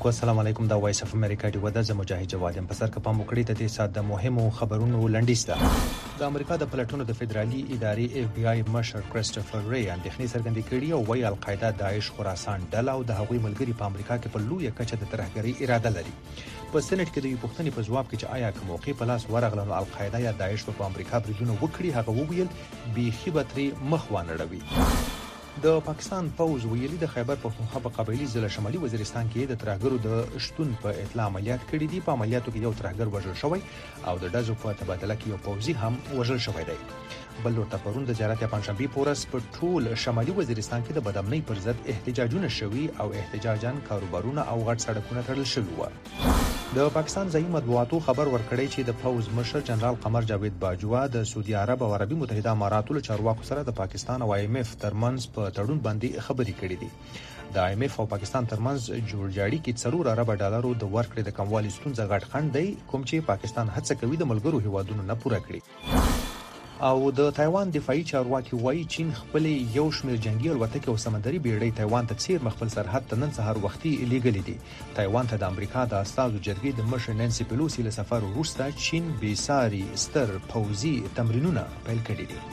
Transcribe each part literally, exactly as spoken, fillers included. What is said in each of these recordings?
اوریدونکو السلام علیکم دا وایس اف امریکا دی ودا ز مجاهد جواد یم پسر کپا مکړی ته دې ساده مهمو خبرونو لنډیسته د امریکا د پلټونو د فدرالي ادارې اف بي آی مشر کریسټوفر ری اندېښنې څرګندې کړې او وايي القاعده داعش خراسان ډله او د هغوی ملګري په امریکا کې په لویه کچه د ترهګرۍ اراده لري. په سېنات کې د یو پوښتنې په ځواب کې چې آیا کوم موقع په لاس ورغله نو القاعده یا داعش په امریکا بریدونه وکړي هغه وویل بیخي به ترې مخ وانه ړوي. د پاکستان پوز ویلي د خیبر پختونخوا په قبایلی ضلع شمالي وزیرستان کې د ترهګرو د شتون په اطلاع عملیات کړي دي. په عملیاتو کې یو ترهګر وژل شوی او د ډزو په تبادله کې یو پوځي هم وژل شوی دی. بل ورته پرون د زیارت پنځشنبه پورس په ټول شمالي وزیرستان کې د بدامنۍ پر ضد احتجاجونه شوي او احتجاجاً کاروبارونه او غټ سړکونه تړل شوي وو. د پاکستان ځایي مطبوعاتو خبر ورکړی چې د پوز مشر جنرال قمر جاوید باجوا د سعودي عرب او عربي متحده اماراتو له چارواکو سره د پاکستان او آی ایم ایف ترمنځ په تړون باندې خبرې کړې دي. د آی ایم ایف او پاکستان ترمنځ جوړجاړي کې څلور ارب ډالرو د ورکړې د کموالي ستونزه غټ خنډ دی کوم چې پاکستان هڅه کوي د ملګرو هیوادونو نه پوره کړي. او د تایوان دفاعي چارواکي وایي چین خپل یو شمېر جنگي الوتکې او سمندري بیړۍ تایوان ته څیر مخبل سرحد ته نن سهار وختي لیږلې دي. تایوان ته د امریکا د استازو جرګې د مشر نانسي پیلوسی له سفر وروسته چین بېساري ستر پوځي تمرینونه پیل کړي دي.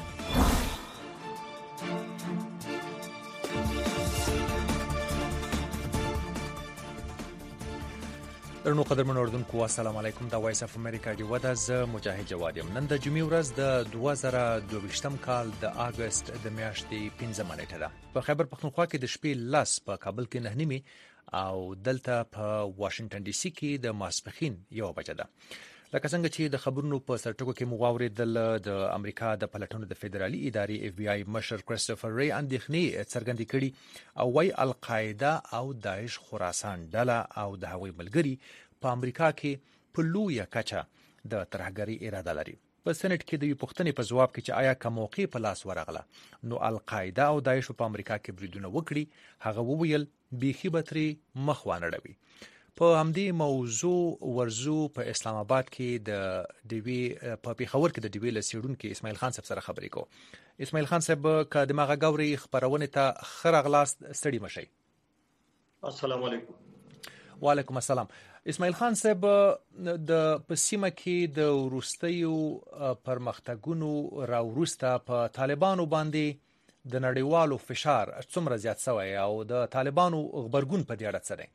درنو قدرمن اوردونکو السلام علیکم دا وایس اف امریکا دی ودا ز مجاهد جواد یم. نن د جمعې ورځ د دوه زره دوه کال د اگست د میاشتې پنځمه نیټه ده. په خیبر پختونخوا کې د شپې لاس په کابل کې نه نیمه او دلته په واشنگټن ډي سي کې د ماسپخین یو بجه ده. لکه څنګه چې د خبرونو په سرټکو کې مغاورېدل د امریکا د پلټونو د فدرالي ادارې اف بي آی مشر کریسټوفر ری اندېښنې څرګندې کړي او وايي القاعده او داعش خراسان ډله او د هغوی ملګري په امریکا کې په لویه کچه د ترهګرۍ اراده لري. په سېنات کې د یو پوښتنې په ځواب کې چې آیا کوم موقع په لاس ورغله نو القاعده او داعش په امریکا کې بریدونه وکړي هغه وویل بیخي به ترې مخ وانه ړوي. په همدې موضوع ورزو په اسلام آباد کې د ډیوی په پیښور کې د ډیوی له څېړونکي اسماعیل خان صاحب سره خبرې کوو. اسماعیل خان صاحب که د مغه غوري خبرونه ته ښه راغلاست ستړي مشئ. السلام علیکم. وعلیکم السلام. اسماعیل خان صاحب د پسیمه کې د وروستیو پرمختګونو راوروسته په طالبانو باندې د نړیوالو فشار څومره زیات شوی او د طالبانو غبرګون په دې اړه څه دی؟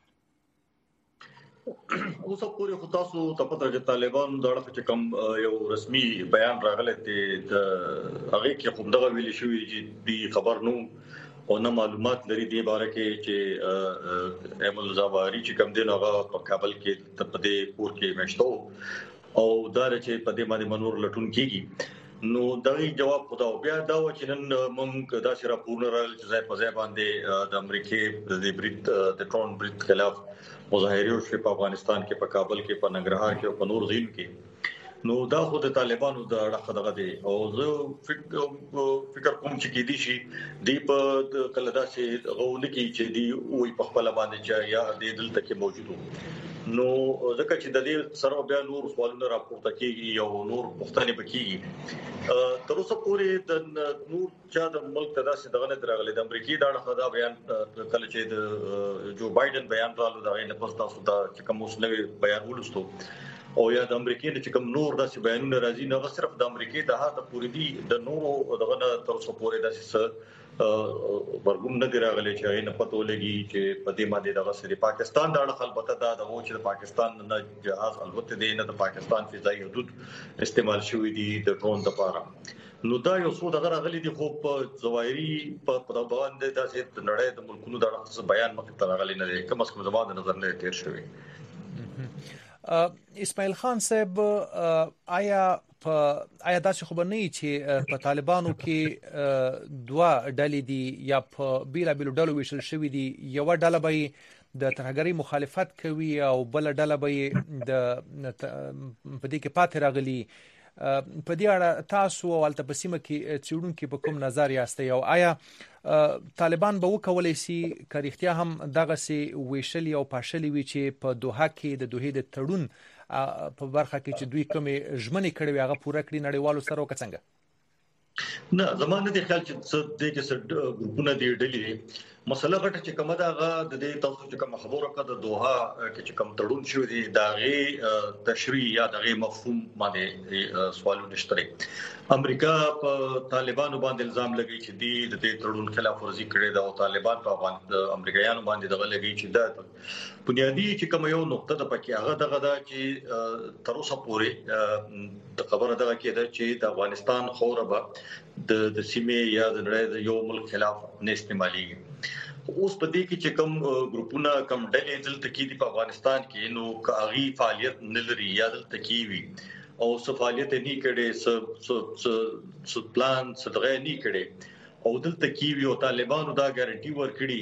اوس پورې خو تاسو ته پته چې طالبان د اړه چې کوم یو رسمي بیان راغلی دی د هغه کې خو دغه ویل شوی چې دی خبر نو او نه معلومات لري دی باره کې چې احمد زاواری چې کوم دین هغه په کابل کې د پدې پور کې مشتو او دا چې پدې باندې منور لټون کیږي. نو دغه جواب خدا بیا دا و چې نن موږ دا سره پورن راځي چې په ځای باندې د امریکای د بریټ د ټرون بریټ خلاف مظاهره وشي په افغانستان کې په کابل کې په ننګرهار کې او په نور ځایونو کې. نو دا خو د طالبانو د اړه دغه دی او زه فکر کوم چې کې دي شي دی په کله دا چې غوونه کې چې دی وي په خپل باندې چې یا د دلته کې موجودو. نو ځکه چې د دې سره بیا نور سوالونه راپورته کیږي او نور پوښتنې وکړي تر اوسه پورې د نور چا د ملک تداسې دغه نه درغلي. د امریکای د اړه دا بیان کله چې د جو بایدن بیان راغله دا نه پس تاسو دا چې کوم اوسنوي بیان ولستو او یا د امریکای د کوم نور داسې بیانونه راځي نو صرف د امریکای د هغه پوری دي د نورو دغه نه تر اوسه پورې داسې ورګون نه دراغلي چې نه پته ولګي چې په دې باندې دغه سری پاکستان د اړه البته دا د و چې د پاکستان نه جهاز البته دی نه د پاکستان فضائي حدود استعمال شوی دي د ډرون لپاره. نو دا یو څو دغه راغلي دي خو په ظواهري په باندې داسې نړۍ د ملکونو د اړه بیان مخ ته راغلي نه دي کوم څه زموږ د نظر نه تیر شوی. اسماعیل خان صاحب آیا په آیا داسې خبر نه چې په طالبانو کې دوه ډلې دي یا په بیلا بیلو ډلو ویشل شوی دي یو ډله به د ترهګرۍ مخالفت کوي او بل ډله به د په دې کې پاتې راغلي. په دې اړه تاسو او الته په سیمه کې څېړونکي په کوم نظر یاستئ او آیا طالبان به وکولای شي که رښتیا هم دغسې ویشلي او پاشلي وي چې په دوحه کې د دوحې د تړون په برخه کې چې دوی کومې ژمنې کړې وي هغه پوره کړي نړیوالو سره وکړه څنګه؟ نه زمانه دي خیال چې د دې کې ګروپونه دی ډلې مسله غټه چې کومه دا غا د دې تاسو چې کوم خبره کړه د دوحه کې چې کوم تړون شو دي دا غي تشریح یا د غي مفهوم باندې سوالونه نشته. امریکا په طالبانو باندې الزام لګی چې دی د دې تړون خلاف ورزي کړي دا او طالبان په افغان امریکایانو باندې دغه لګی چې دا بنیادی چې کوم یو نقطه د پکې هغه دغه دا چې تر اوسه پورې د خبره دغه کې ده چې د افغانستان خوربه د د سیمې یا د نړۍ د یو ملک خلاف نه استعمالي. اوس په دې کې چې کوم ګروپونه کوم ډلې دلته کې په افغانستان کې نو کاغي فعالیت نه لري یا دلته کې وي او څه فعالیت نه کړي څه څه څه پلان څه دغه نه کړي او دلته کې وي او طالبانو دا ګارانټي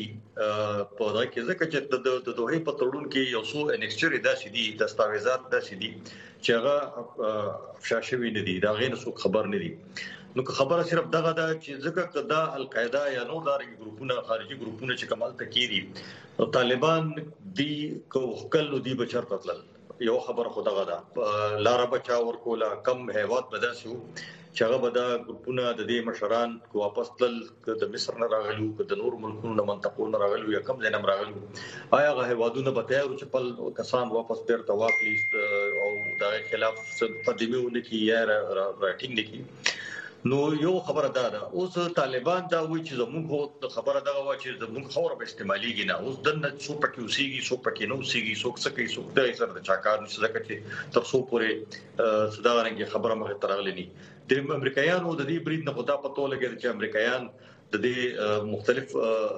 ورکړي په دا کې ځکه چې د دوه په تړون کې یو څو انکسچر داسې دي دستاویزات داسې دي چې هغه افشاشوي نه دي دا غیر څه خبر نه دي. نو خبره صرف دغه دا چې ځکه کدا القاعده یا نور داري ګروپونه خارجي ګروپونه چې کمال تکيري او طالبان دی کو خپل دی بچر تطلل یو خبره خدغه دا لار بچا ورکولا کم هیواد بداسو چې هغه بدا ګروپونه د دې مشران کو واپس تل د مصر نه راغلو د نور ملکونو نه منطقو نه راغلو یا کم ځای نه راغلو آیا هغه هیوادونه به تیار چې خپل کسان واپس بیرته واخلي او دا خلاف مقدمه ونکي یا راټینګ نکي. نو یو خبره دا ده اوس طالبان دا وایي چې زموږ خبره دا وایي چې زموږ خوره به استعماليږي نه اوس دنه څو پکې وسیږي څو پکې نو وسیږي څو څه کوي څو د سر د چاکار نشي ځکه چې تر څو پورې صداغرنګي خبره مخ ترغلې نه د امریکایانو د دې برید نه خدا پته لګي چې امریکایان د دې مختلف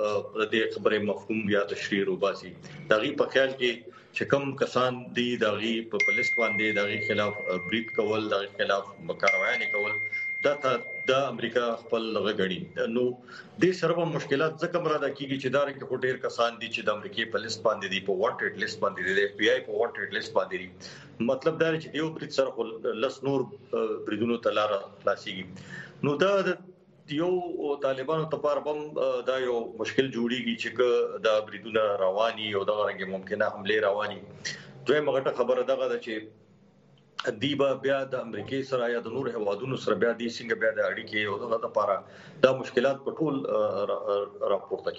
د دې خبرې مفهوم یا تشریح وباسي دغه په خیال کې چې کوم کسان دي دغه په پولیس باندې دغه خلاف برید کول دغه خلاف مکاروایي کول دا د امریکا خپل لغړی نو د سربه مشکلات ځکه مراد کیږي چې دار کې ډېر کسان دي چې د امریکای په لیست باندې دي په وانټډ لیست باندې دي د اف بی آی په وانټډ لیست باندې دي مطلب دا چې دیو برید سره لس نور بریدونو تلاره خلاصيږي نو دا یو طالبانو لپاره بم دا یو مشکل جوړیږي چې دا بریدونه رواني او دا رنګ ممکنه حمله رواني دوی مغه خبره دغه چې دیبا بیا د امریکای سره یا د نور هوادونو سره بیا د څنګه بیا د اړیکې او دغه لپاره دا مشکلات په ټول راپورته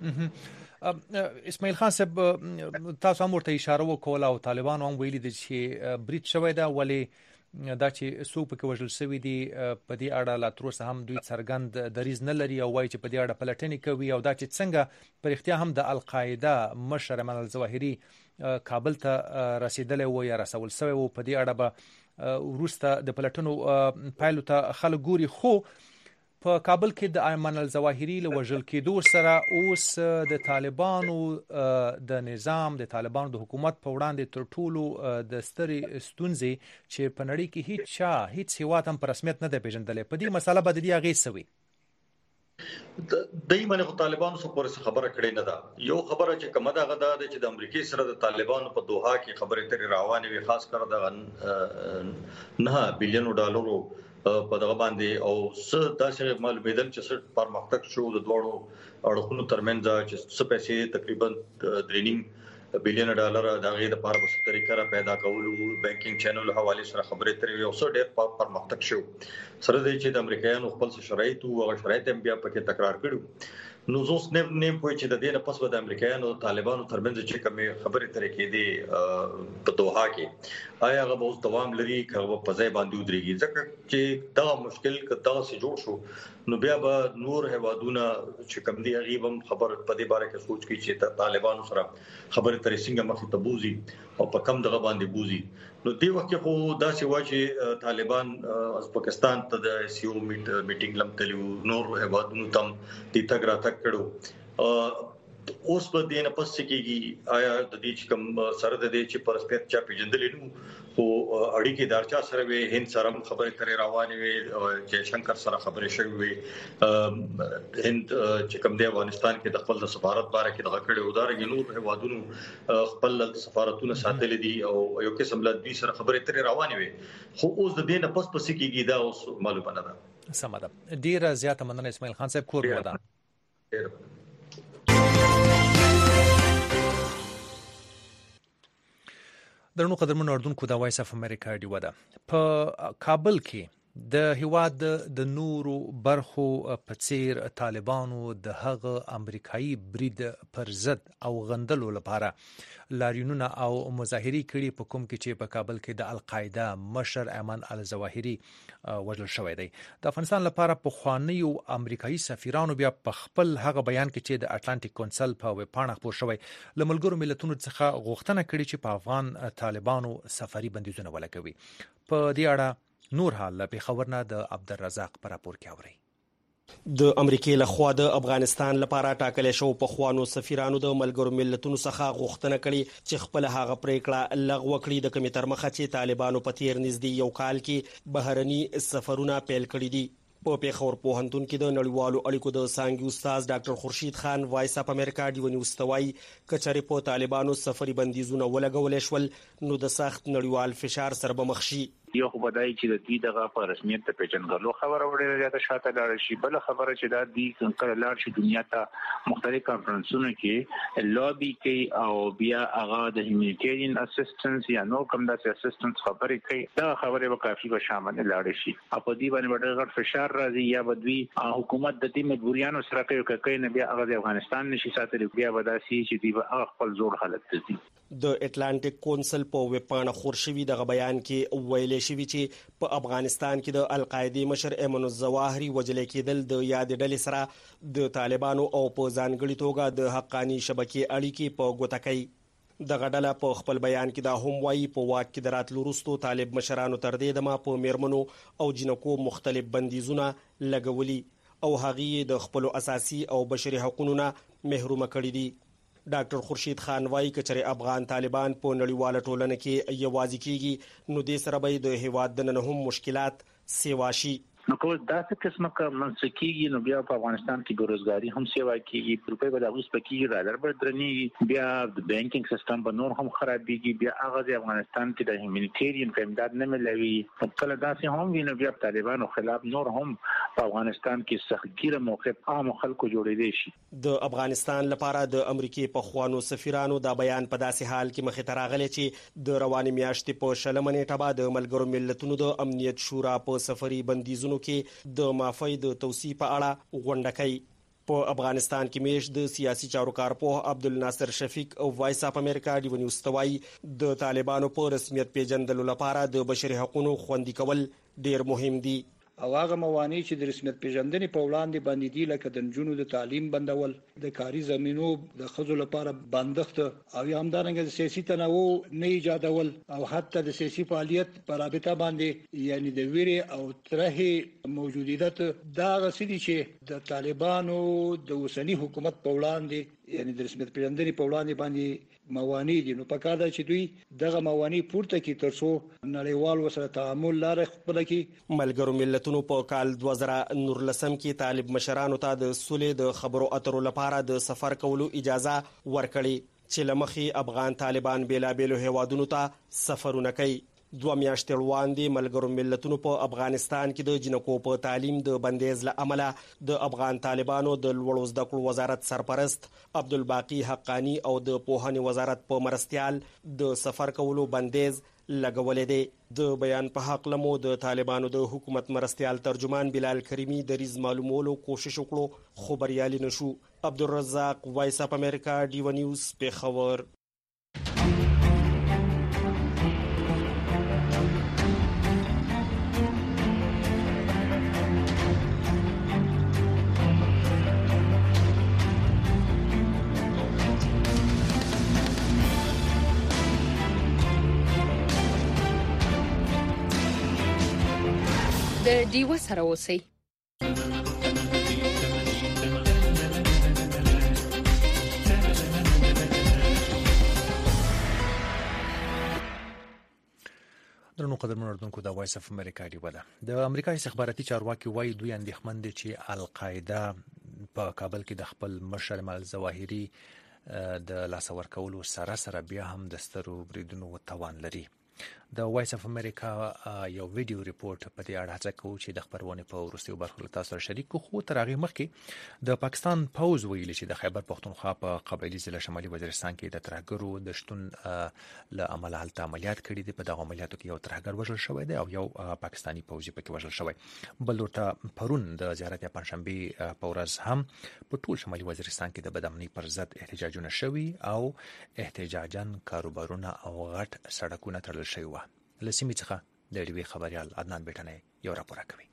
کیږي. اسماعیل خان صاحب تاسو هم ورته اشاره وکوله او طالبان هم ویلي دي چې برید شوی دا ولی دا چې څوک پکې وژل شوی دي په دې اړه لا تر اوسه هم دوی څرګند دریځ نه لري او وایي چې په دې اړه پلټنې کوي او دا چې څنګه پر اختیار هم د القاعده مشر ایمن الظواهري کابل ته رسیدلی و یا رسول شوی و په دې اړه به وروسته د پلټنو پایلو ته خلک ګوري خو په کابل کې د ایمن الظواهري له وژل کېدو سره اوس د طالبانو د نظام د طالبانو د حکومت په وړاندې تر ټولو د سترې ستونزې چې په نړۍ کې هیڅ چا هیڅ هیواد هم په رسمیت نه دی پیژندلی په دې مسله به د دې اغېز څه وي؟ دای منه طالبانو سره پورې خبره کړې نه ده یو خبره چې کومه ده غدا چې د امریکای سره د طالبانو په دوحه کې خبرې ترې روانې وي خاص کر د نه بلین ډالرو په دغه باندې او څه داسې معلومېدل چې څه پرمختګ شو د دوړو اړخونو ترمنځ چې څه پیسې تقریبا درېنیم بلین ډالر د غي د پاره په طریقه را پیدا کول او بانکینګ چینل حواله سره خبرې ترې یو څه ډېر پرمختګ شو سره د چې د امریکایانو خپل شرایط او شرایط هم بیا پکې تکرار کړو نو زوس نه نه پوي چې د دې نه پس د امریکایانو او طالبانو ترمنځ چې کومه خبرې ترې کې دي په دوحه کې آیا هغه اوس دوام لري کغه په ځای باندې ودرېږي ځکه چې دا مشکل کدا سي جوړ شو نو بیا به نور هوادونه چې کوم دي غیبم خبر په دې باره کې سوچ کی چې طالبانو سره خبرې ترې څنګه مخې ته بوزي او په کم دغه باندې بوزي نو دی وخت خو دا سی واجی طالبان از پاکستان ته د سیو میټینګ لم تلو نور هوادونو تم د تګ را تک کړو اوس په دې نه پس کېږي آیا د دې کوم سره د دې چې پرسپیت چا پیجندلې نو خو اړیکې دارچا سره وي هند سره خبرې ترې روانې وي چې شنکر سره خبرې شوې وي هند چې کوم د افغانستان کې د خپل سفارت باره کې دغه کړي ودارګي نور هوادونو خپل سفارتونه ساتل دي او یو قسم له دې سره خبرې ترې روانې وي خو اوس د دې نه پس پس کېږي دا اوس معلومه نه ده سمه ده ډیره زیاته مننه اسماعیل خان صاحب کور ودان درنو قدرمن اردوونکو د وایس اف امریکا دی ودا په کابل کې د هیواد د نورو برخو په څیر طالبانو د هغه امریکایي برید پر ضد او غندلو لپاره لاریونونه او مظاهرې کړي په کوم کې چې په کابل کې د القاعده مشر ایمن الظواهري وژل شوی دی. د افغانستان لپاره په خوانیو امریکایي سفیرانو بیا په خپل هغه بیان کې چې د اټلانټیک کونسل په ویب پاڼه خپور شوی له ملګرو ملتونو څخه غوښتنه کړې چې په افغان طالبانو سفري بندیزونه ولګوي. په دې اړه نور حال له پیښور نه د عبدالرزاق پر راپور کې اوري. د امریکای له خوا د افغانستان لپاره ټاکل شو په خوانو سفیرانو د ملګرو ملتونو څخه غوښتنه کړې چې خپل هغه پریکړه لغوه کړي د کمیټر مخه چې طالبانو په تیر نږدې یو کال کې بهرني سفرونه پیل کړي دي. په پیښور پوهنتون کې د نړیوالو اړیکو د څانګې استاد ډاکټر خورشید خان وایس اپ امریکا ډیونی واستوي کچاري په طالبانو سفري بندیزونه ولګول شول نو د سخت نړیوال فشار سره به مخ شي. یو خو بدای چې د دې دغه په رسمیت ته پیژنګلو خبره وړي زیاته شاته لاړ شي. بل خبره چې دا د کله لاړ شي دنیا ته مختلف کانفرنسونو کې لابي کوي او بیا هغه د هیومانیټیرین اسسټنس یا نو کوم د اسسټنس خبرې کوي دا خبره به کافي به شامل لاړ شي. په دې باندې ډېر فشار راځي یا بدوی حکومت د دې مجبوریانو سره کوي کوي نه بیا هغه د افغانستان نشي ساتلی بیا وداسي چې دی خپل زور حالت دي. د اټلانټیک کونسل په ویب پاڼه خور شوی د بیان کې ویل شوی چې په افغانستان کې د القاعده مشر ایمن الظواهري وجل کېدل د یاد ډلې سره د طالبانو او په ځانګړي توګه د حقانی شبکې اړیکې په ګوته کوي. د غډله په خپل بیان کې دا هم وایي په واک کې د راتلو وروسته طالب مشرانو تر دې دمه په میرمنو او جنکو مختلف بندیزونه لګولي او هغه د خپل اساسي او بشري حقوقو نه محروم کړي دي. ډاکټر خورشید خان وایي کچره افغان طالبان په نړیواله ټولنه کې یوازې کیږي نو د سره به د هیواد د نه هم مشکلات سیوا شي. نو کو دا څه قسمه کوم منسکیږي نو بیا په افغانستان کې ګورزګاری هم سیوا کیږي روپې به د اوس پکې رادر بر درنی بیا د بانکینګ سیستم په نور هم خرابېږي بیا هغه د افغانستان کې د هیومانیټیرین امداد نه ملوي کله داسې هم ویني بیا طالبانو خلاف نور هم په افغانستان کې سختګیره موقف عام خلکو جوړېدي شي. د افغانستان لپاره د امریکای په خوانو سفیرانو دا بیان په داسې حال کې مخې ته راغلی چې د رواني میاشتې په شلمه نیټه بعد د ملګرو ملتونو د امنیت شورا په سفري بندیزونو کې د معافی د توسيع په اړه غونډه کوي. په افغانستان کې میش د سیاسي چارو کارپوه عبدالناصر شفیق او وایس اپ امریکا ډیونی واستوي د طالبانو په رسمیت پیژندلو لپاره د بشري حقوقو خوندي کول ډیر مهم دي. او هغه موانع چې د رسمیت پیژندنې په وړاندې باندې دي لکه د نجونو د تعلیم بندول د کاري زمينو د خځو لپاره بندښت او همدارنګه د سیاسي تنوع نه ایجادول او حتی د سیاسي فعالیت په رابطه باندې یعنی د ویري او ترهې موجودیت دا غسدي چې د طالبانو د اوسنی حکومت په وړاندې یعنی د رسمیت پیژندنې په وړاندې باندې موانع دي. نو پکار ده چې دوی دغه موانع پورته کړي ترڅو نړیوال وسره تعامل لاره خپل کړي. ملګرو ملتونو په کال دوه زره نولسم کې طالب مشرانو ته د سولې د خبرو اترو لپاره د سفر کولو اجازه ورکړي چې لمخي افغان طالبان بیلابېلو هیوادونو ته سفرونه کوي. دوه میاشتې وړاندې ملګرو ملتونو په افغانستان کې د جنکو په تعلیم د بندیز له امله د افغان طالبانو د لوړو زده کړو وزارت سرپرست عبدالباقی حقانی او د پوهنې وزارت په مرستيال د سفر کولو بندیز لګولې دي. د بیان په حق لمو د طالبانو د حکومت مرستيال ترجمان بلال کریمی د ریز معلومولو کوشش وکړو خو بریالي نشو. عبدالرزاق وایس اپ امریکا ډیو نیوز پیښور. د ډیو سره اوسئ. درنو قدرمنو اردوونکو د وایس اف امریکا ډیو ده. د امریکا استخباراتي چارواکي وایي دوی اندېښمن دي چې القاعده په کابل کې د خپل مشر ایمن الظواهري د لاس ورکولو سره سره بیا هم د سترو بریدونو توان لري. د وایس اف امریکا یو ویډیو ریپورت په دې اړه هڅه کوو چې د خبرونه په وروستیو برخو تاسو سره شریک کوو. خو تر هغه مخکې د پاکستان پوز ویلي چې د خیبر پختونخوا په قبایلی ضلع شمالي وزیرستان کې د ترهګرو د شتون له امله هلته عملیات کړي دي. په دغه عملیاتو کې یو ترهګر وژل شوی دی او یو پاکستانی پوځي پکې وژل شوی. بل ورته پرون د زیارت یا پنځشنبه په ورځ هم په ټول شمالي وزیرستان کې د بدامنۍ پر ضد احتجاجونه شوي او احتجاجاً کاروبارونه او غټ سړکونه تړل شوي وو. له سیمې څخه د ډیوي خبريال عدنان بیټنۍ یو راپور کوي.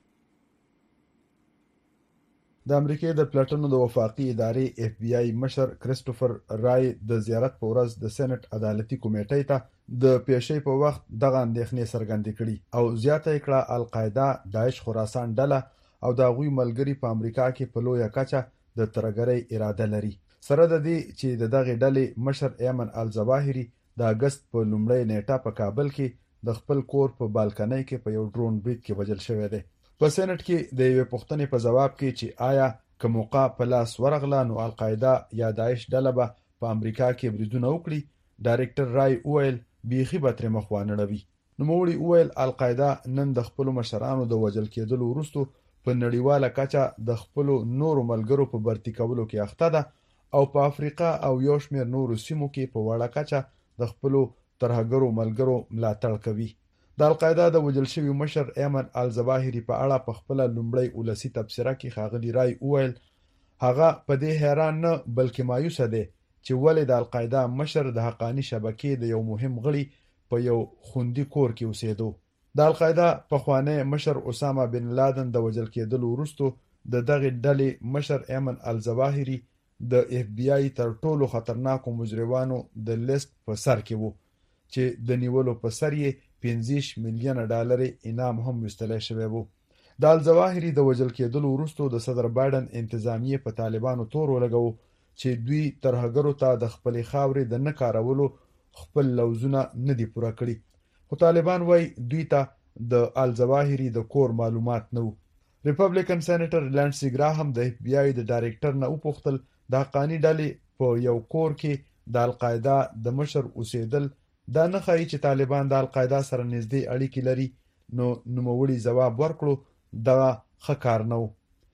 د امریکای د پلټنو د وفاقي ادارې اف بی آی مشر کریسټوفر رای د زیارت په ورځ د سېنات عدالتي کمیټې ته د پیښې په وخت دغه اندېښنې څرګندې کړي او زیاته کړه القاعده داعش خراسان ډله او د غوي ملګری په امریکا کې په لویه کچه د ترګرۍ اراده لري. سره د دې چې د دغه ډلې مشر ایمن الزواهری د اگست په لومړۍ نیټه په کابل کې د خپل کور په بالکنۍ کې په یو ډرون برید کې وژل شوی دی. په سېنات کې د یوې پوښتنې په جواب کې چې آیا که موقع په لاس ورغله نو القاعده یا داعش ډله به په امریکا کې بریدونه وکړي، ډایرکټر رای وویل بیخي به ترې مخ وانه وي. نوموړي وویل القاعده نن د خپلو مشرانو د وژل کېدلو وروسته په نړیواله کچه د خپلو نورو ملګرو په برتی کولو کې اخته ده او په افریقا او یو شمېر نورو سیمو کې په وړه کچه د خپلو ترهګرو ملګرو ملاتړ کوي. د القاعده د وژل شوي مشر ایمن الزواهری په اړه په خپل لومړی ولسی تبصره کې ښاغلي رای وویل هغه په دې حیران نه بلکې مایوسه دی چې ولې د القاعده مشر د حقانی شبکې د یو مهم غړي په یو خوندي کور کې اوسېدو. د القاعده پخوانی مشر اسامه بن لادن د وژل کېدلو وروسته د دغه ډلې مشر ایمن الزواهری د اف بی آی تر ټولو خطرناکو مجرمانو د لیست په سر کې وو چې د نیولو په سر یې پنځه میلیونه ډالر انعام هم وستل شوی وو. د الزواهری د وژل کېدلو وروسته د صدر بایدن انتظامیه په طالبانو تور ولګو چې دوی ترهګرو ته د خپل خاورې د نه کارولو خپل لوزونه نه دی پوره کړی. خو طالبان وای دوی ته د الزواهری د کور معلومات نه وو. ریپبلیکن سېنیټر لانسی ګراهم د اف بی آی د ډایرکټر نه وپوښتل د حقانی ډلې په یو کور کې د القاعده د مشر اوسېدل دا نه ښایي چې طالبان د القاعده سره نږدې اړیکې لري. نو نوموړي ځواب ورکړو دغه ښه کار نه و.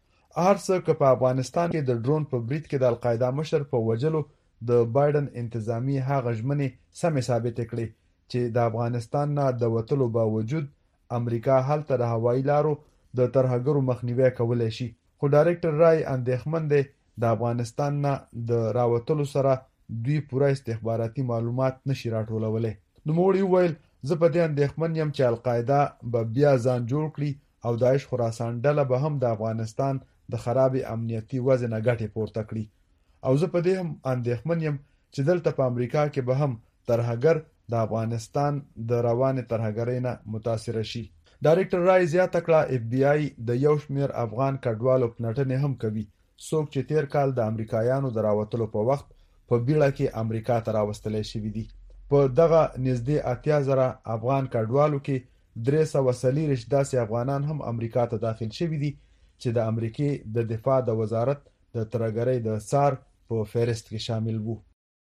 هر څه که په افغانستان کې د ډرون په برید کې د القاعده مشر په وژلو د بایدن انتظامی هغه ژمنې سمې ثابتې کړې چې د افغانستان نه د وتلو باوجود امریکا هلته د هوایي لارو د ترهګرو مخنیوی کولی شي. خو ډایرکټر رای اندېښمن دی د افغانستان نه د راوتلو سره دوی پوره استخباراتي معلومات نشي راټولولی. نوموړي وویل زه په دې اندېښمن یم چې القاعده به بیا ځان جوړ کړي او داعش خراسان ډله به هم د افغانستان د خراب امنیتي وضع نه ګټې پورته کړي او زه په دې هم اندېښمن یم چې دلته په امریکا کې به هم ترهګر د افغانستان د روانې ترهګرۍ نه متاثره شي. ډایرکټر رای زیاته کړه اف بی آی د یو شمېر افغان کډوالو پلټنې هم کوي څوک چې تیر کال د امریکایانو د راوتلو په وخت په بیړه کې امریکا ته راوستلی شوي دي. په دغه نږدې اتیا زره افغان کډوالو کې درې سوه څلېرویشت داسې افغانان هم امریکا ته داخل شوي دي چې د امریکې د دفاع د وزارت د ترهګرۍ د څار په فهرست کې شامل وو.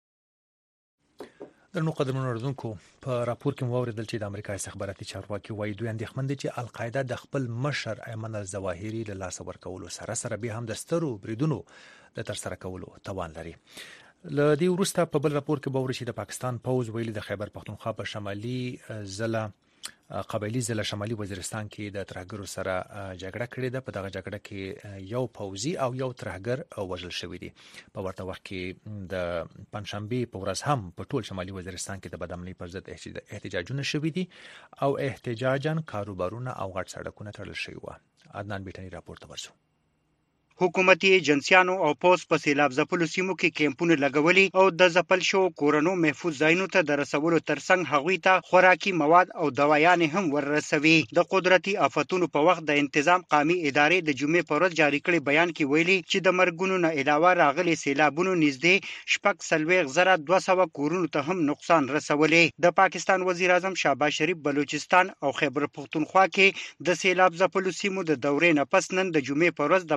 درنو قدرمنو اورېدونکو په راپور کې مو واورېدل چې د امریکا استخباراتي چارواکي وایي دوی اندېښمن دي چې القاعده د خپل مشر ایمن الزواهری له لاسه ورکولو سره سره بیا هم د سترو بریدونو د ترسره کولو توان لري. له دې وروسته په بل راپور کې به واورئ چې د پاکستان پوځ ویلي د خیبر پختونخوا په شمالي ضلع قبایلی ضلع شمالي وزیرستان کې د ترهګرو سره جګړه کړې ده. په دغه جګړه کې یو پوځي او یو ترهګر وژل شوی دی. په ورته وخت کې د پنځشنبه په ورځ هم په ټول شمالي وزیرستان کې د بدامنۍ پر ضد احتجاجونه شوي دي او احتجاجاً کاروبارونه او غټ سړکونه تړل شوي وو. عدنان بیټنۍ راپور ته ورسو. حکومتي ایجنسیانو او پوس په سیلاب ځپلو سیمو کې کیمپونه لګولي او د ځپل شو کورونو محفوظ ځایونو ته د رسولو ترڅنګ هغوی ته خوراکي مواد او دوايانې هم ورسوي. د قدرتي آفتونو په وخت د انتظام قومي ادارې د جمعې په ورځ جاری کړي بیان کې ویلي چې د مرګونو نه علاوه راغلي سیلابونو نږدې شپږ څلوېښت زره دوه سوه کورونو ته هم نقصان رسولی. د پاکستان وزیر اعظم شهباز شریف بلوچستان او خیبر پختونخوا کې د سیلاب ځپلو سیمو د دورې نه پس نن د جمعې په ورځ د پنجاب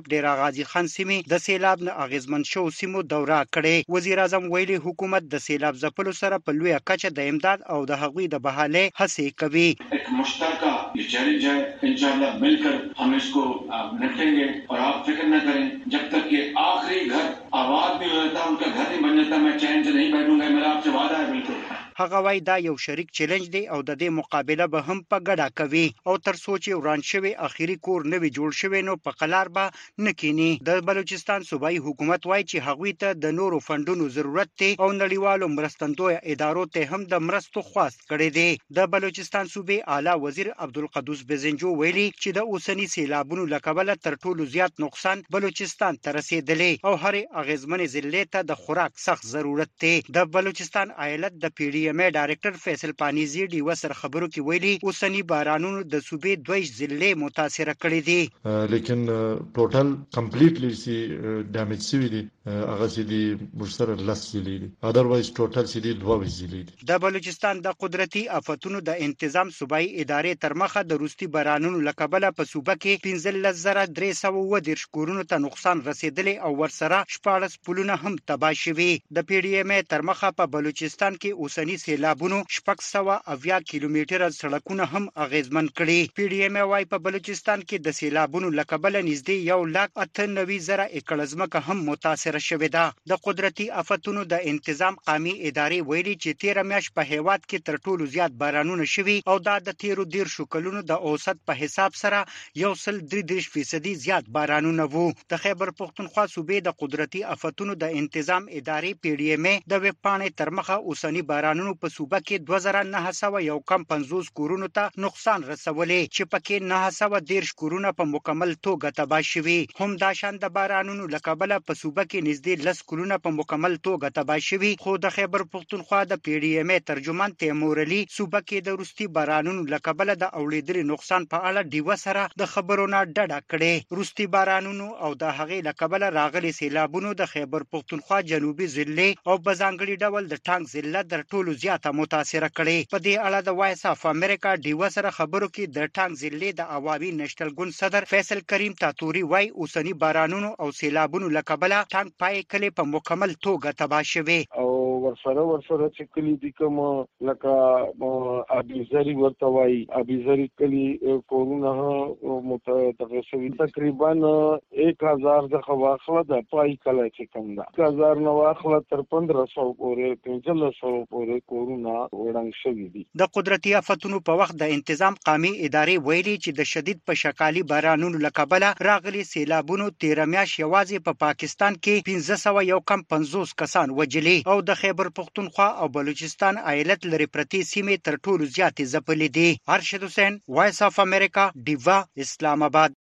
بولدک ډیر غازی خان سیمې د سیلاب نه اغیزمن شو سیمو دوره کړې. وزیر اعظم ویلي حکومت د سیلاب ځپلو سره په لوی کچه د امداد او د هغوی د بحالۍ هڅې کوي. एक मुश्तरका ये चैलेंज है, इंशाअल्लाह मिलकर हम इसको निपटेंगे और आप फिक्र न करें जब तक कि आखिरी घर आबाद भी हो जाता, उनका घर नहीं बन जाता, मैं चैन से नहीं बैठूंगा. मेरा आपसे वादा है बिल्कुल. هغه وای دا یو شریک چیلنج دی او د دې مقابله به هم په ګډه کوي او تر سوچ وران شوی اخیری کور نوی جوړ شوی نو په قلار به نکینی. د بلوچستان صوبایي حکومت وای چې هغوی ته د نورو فندونو ضرورت دی او نړیوالو مرستندوی ادارو ته هم د مرستو خواست کړی دی. د بلوچستان صوبې اعلی وزیر عبدالقدوس بزنجو ویلي چې د اوسنی سیلابونو لکبله تر ټولو زیات نقصان بلوچستان ته رسیدلی او هر اغیزمن ضلع ته د خوراک سخت ضرورت دی. د بلوچستان ایالت د پی ډی ایم ای ډایرکټر فیصل پانیزی ډی وسر خبرو کې ویلي اوسنی بارانونو د صوبې دوه ضلع متاثر کړي دي لیکن ټوټل کمپلیټلی سي ډیمیج شوی دي. هغه سي دي مرسره لس ضلع دي, اذروایز ټوټل سي دي دوه ضلع دي. د بلوچستان د قدرتي آفتونو د تنظیم صوبایي ادارې تر مخه د روستي بارانونو لکبله په صوبه کې پنځلس زره درې سوه اووه دېرش کورونو ته نقصان رسیدلی او ورسره شپاړس پلونه هم تباه شوي. د پی ډی ایم ای تر مخه په بلوچستان کې اوسنی سیلابونو شپږ سوه اویا کیلومتره سړکونه هم اغیزمن کړي. پی ډی ایم ای وايي په بلوچستان کې د سیلابونو لکبله نږدې یو لاک اته نوي زره ایکړ ځمکه هم متاثره شوې ده. د قدرتي آفتونو د تنظیم قومي ادارې ویلي چې تیره میاشت په هیواد کې تر ټولو زیات بارانونه شوي او دا د تیرو دیرشو کلونو د اوسط په حساب سره یو سل درې دېرش فیصدي زیات بارانونه وو. د خیبر پښتونخوا صوبې د قدرتي آفتونو د تنظیم ادارې پی ډی ایم ای د ویب پاڼې تر مخه اوسنی بارانونو په صوبه کې دوه زره نهه سوه یو کم پنځوس کورونو ته نقصان رسولی چې پکې نهه سوه دېرش کورونه په مکمل توګه تباه شوي. هم دا شان د بارانونو لکبله په صوبه کې نږدې لس کورونه په مکمل توګه تباه شوي. خو د خیبر پښتونخوا د پی ډی ایم ای ترجمان تیمور علي صوبه کې د روستي بارانونو لکبله د اولیدلي نقصان په اړه ډیوه سره د خبرو نه ډډه کړې. روستي بارانونو او د هغې لکبله راغلي سیلابونو د خیبر پښتونخوا جنوبي ضلع او په ځانګړي ډول د ټانک ضلع تر ټولو زیاته متاثره کړي. په دې اړه د وایس اف امریکا ډیوه سره خبرو کې د ټانک ضلع د عوامي نېشنل ګوند صدر فیصل کریم تاتوري وای اوسنی بارانونو او سیلابونو لکبله ټانک پای کلی په مکمل توګه تباه شوی او ورسره ورسره چې کلی دي کوم لکه ابيزري ورته وای ابيزري کلی کورونه متغشوي تقریبا एक हजार د خواخله د پای کلی چې کوم ده एक हजार نو واخله تر پندرہ سو پورې پنځلس سو پورې کورونه وړاندې شوي دي. د قدرتي آفتونو په وخت د تنظیم قومي ادارې ویلي چې د شدید په شکالي بارانونو لکبله راغلي سیلابونو تیره میاشت یوازې په پاکستان کې پنځه سوه یو کم پنځوس کسان وجلي او د خیبر پښتونخوا او بلوچستان ایالت لري پرتې سیمې تر ټولو زیاتې ځپلې دي. ارشد حسین وایس اف امریکا ډیوا اسلام آباد.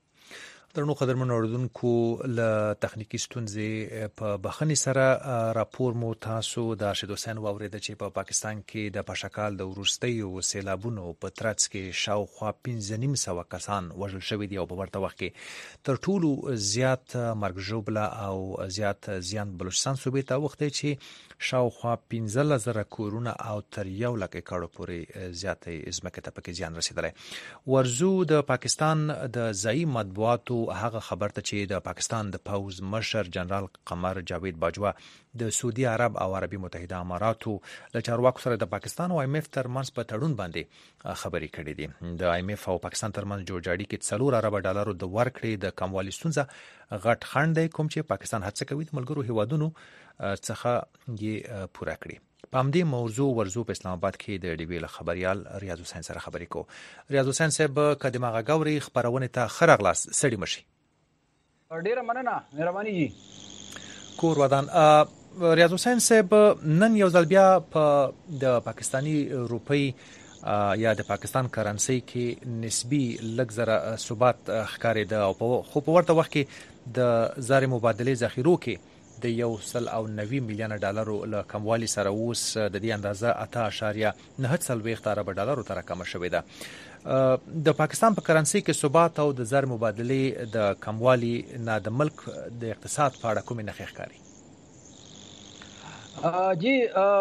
درنو قدرمن اوریدونکو له تخنیکی ستونزې په بخښنې سره راپور مو تاسو د ارشد حسین واورید چې په پاکستان کې د پاشکال د وروستیو سیلابونو په ترڅ کې شاوخوا پنځه نیم سوه کسان وژل شوي دي او په ورته وخت کې تر ټولو زیات مرګ ژوبله او زیات زیان بلوچستان صوبې ته وخت دی چې شاوخوا پنځلس زره کورونه او تر یو لک ایکړو پورې زیاتې ځمکې ته پکې زیان رسېدلی. ورزو د پاکستان د ځایي مطبوعاتو هغه خبر ته چې د پاکستان د پوز مشر جنرال قمر جاوید باجوا د سعودي عرب او عربي متحده اماراتو له چارواکو سره د پاکستان او ایم ایف ترمنځ په تړون باندې خبرې کړې دي. د ایم ایف او پاکستان ترمنځ جوړ جاړي کې څلور ارب ډالرو د ورکړې د کموالي ستونزه غټ خنډ دی کوم چې پاکستان هڅه کوي د ملګرو هیوادونو څخه یې پوره کړي. په همدې موضوع ورزو په اسلام آباد کې د ډیوی له خبريال ریاض حسین سره خبرې کو. ریاض حسین صاحب کدمغه غوري خبرونه ته خرغلاس سړی مشي. ډیره مننه مهرباني جی. کور ودان ریاض حسین صاحب نن یو ځل بیا په د پاکستانی روپی یا د پاکستان کرنسي کې نسبی لږ زره ثبات ښکارې ده او خو په ورته وخت کې د زر مبادله ذخیرو کې د یو سل او نوي میلیونه ډالرو له کموالي سره اوس د دې اندازه اته اشاریه نهه څلوېښت ارب ډالرو ته راکمه شوې ده. د پاکستان په کرنسي کې ثبات او د زر مبادله د کموالي نه د ملک د اقتصاد په اړه کومې نښې ښکاري؟ جی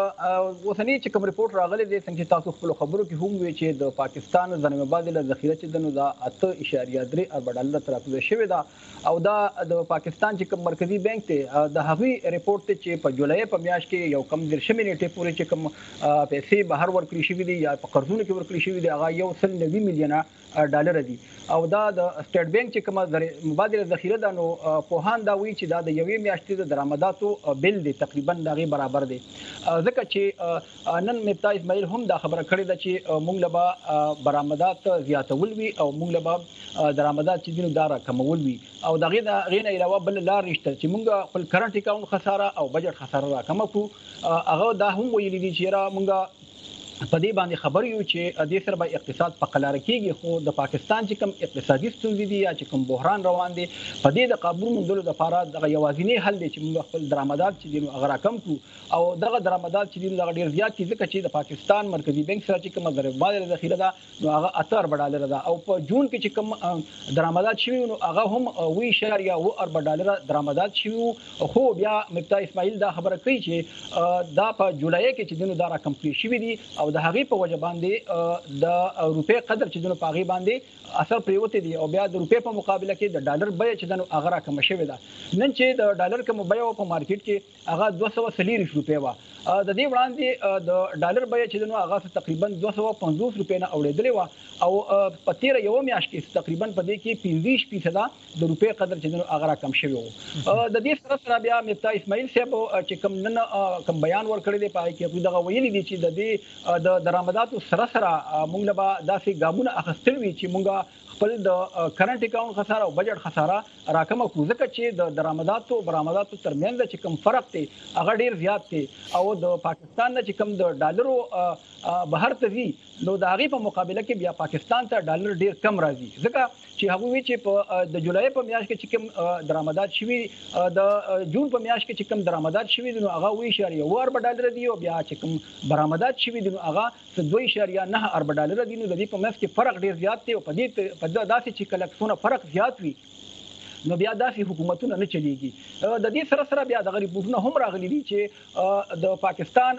اوسنی چې کوم ریپورت راغلی دی څنګه تاسو خپل خبرو کې هم وی چې د پاکستان ځنې مبادله ذخیره چې دنو دا اته اشاریه درې ارب ډالر تر راکوي شوی دا او دا د پاکستان چې کوم مرکزی بانک ته د هغوی ریپورت ته چې په جولای په میاشت کې یو کم درشمې نیټه پورې چې کوم پیسې بهر ورکړي شوی دي یا په قرضونو کې ورکړي شوی دي هغه یو سل نوي میلیونه ډالر دي او دا د سټیټ بانک چې کوم مبادله ذخیره ده نو په دا وی چې دا د یوې میاشتې د درآمداتو بل دی تقریبا دغه برابر دی ځکه چې نن مفتا اسماعیل هم دا خبره کړې ده چې موږ له برآمدات زیاتول وی او موږ له درآمدات چې دینو دارا کمول وی او دغه د غین علاوه بل لار رښت چې موږ خپل کرنٹ اکاونټ خساره او بجټ خساره را کم کو هغه دا هم ویل دي چې را موږ په دې باندې خبر یو چې د سر به اقتصاد په قلار کېږي خو د پاکستان چې کوم اقتصادي ستونزې دي یا چې کوم بحران روان دي په دې د قابو موندلو لپاره د یوازینی حل دی چې موږ خپل درآمدات چې دي هغه راکم کو او دغه درآمدات چې دي هغه ډیر زیات دي ځکه چې د پاکستان مرکزی بانک سره چې کوم درآمد ذخیره ده نو هغه اتر ډالر ده او په جون کې چې کوم درآمدات شوي نو هغه هم وی شهر یا و ارب ډالر درآمدات شوي خو بیا مفتا اسماعیل دا خبره کوي چې دا په جولای کې چې دنو دا را کمپلیټ شوي دي او د هغه په وجه باندې د روپې قدر چې دنو په هغه باندې اثر پریوته دي او بیا د روپې په مقابله کې د ډالر بیه چې دنو هغه را کم شوی ده نن چې د ډالر کوم بیه په مارکیټ کې هغه دوه سوه څلور روپۍ و د دې وړاندې د ډالر بیه چې دنو هغه تقریبا دوه سوه پنځوس روپۍ نه اوریدلې و او په تیر یو میاشت کې تقریبا په دې کې پنځه فیصد د روپې قدر چې دنو هغه را کم شوی و د دې سره سره بیا مفتا اسماعیل صاحب چې کوم نن کوم بیان ورکړی دی پای کې دغه ویلي دي چې د دې د درآمداتو سره سره موږ له داسې ګامونه اخیستل وی چې موږ خپل د کرنٹ اکاونټ خساره او بجټ خساره راکمه کو ځکه چې د درآمداتو برآمداتو ترمنځ چې کوم فرق دی هغه ډیر زیات دی او د پاکستان نه چې کوم د ډالرو بهر ته وی نو د هغه په مقابله کې بیا پاکستان ته ډالر ډیر کم راځي ځکه چې هغه وی چې په د جولای په میاشت کې چې کوم درآمدات شوي د جون په میاشت کې چې کوم درآمدات شوي نو هغه وی اشاریه و ارب ډالر دی او بیا چې کوم برآمدات شوي نو هغه دوه اشاریه نه ارب ډالر دی نو د دې په میاشت کې فرق ډیر زیات دی او په دې په داسې چې کلکسونه فرق زیات وي نو بیا داسې حکومتونه نه چلیږي د دې سره سره بیا د غریبونو هم راغلي دي چې د پاکستان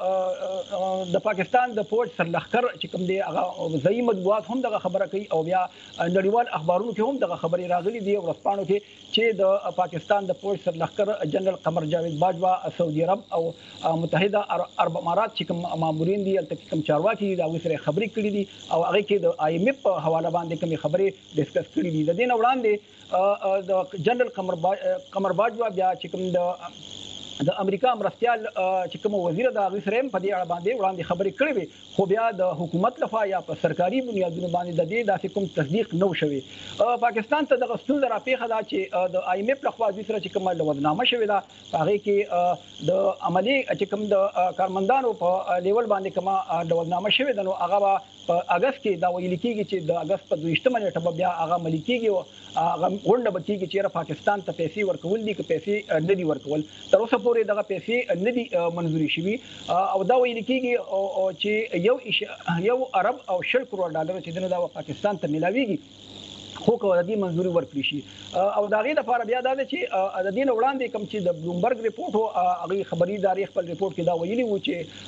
د پاکستان د فوج سرلخر چې کوم دی هغه ځای مطبوعات هم دغه خبره کوي او بیا نړیوال اخبارونو کې هم دغه خبري راغلي دي او ورسپانو کې چې د پاکستان د فوج سرلخر جنرال قمر جاوید باجوا سعودي عرب او متحده عرب امارات چې کوم مامورین دي البته کوم چارواکي دا وسره خبري کړې دي او هغه کې د آی ایم ایف په حواله باندې کوم خبري ډیسکس کړې دي د دې نه وړاندې د جنرال قمر قمر باجوا بیا چې کوم د د امریکا مرستيال چې کوم وزیر د غسرم په دې اړه باندې وړاندې خبرې کړې وي خو بیا د حکومت لخوا یا په سرکاري بنیادونو باندې د دې داسې کوم تصدیق نه شوی پاکستان ته د غستون را پیښه دا چې د آی ایم ایف لخوا د سره چې کوم لوځنامه شوی دا هغه کې د عملی چې کوم د کارمندانو په لیول باندې کومه لوځنامه شوی دا نو هغه په اگست کې دا ویل کېږي چې د اگست په دویشتمه نیټه بیا هغه عملی کېږي هغه غونډه به کېږي چې پاکستان ته پیسې ورکول دي که پیسې نه دي ورکول تر اوسه پورې دغه پیسې نه دي منزوري شوي او دا ویل کېږي چې یو یو عرب او شل کروڑ ډالر چې دنه دا پاکستان ته ملاويږي خو کو د دې منزوري ورکړي شي او دا غي د لپاره بیا دا چې د دین وړاندې کوم چې د بلومبرګ ریپورت او هغه خبري تاریخ خپل ریپورت کې دا ویلي و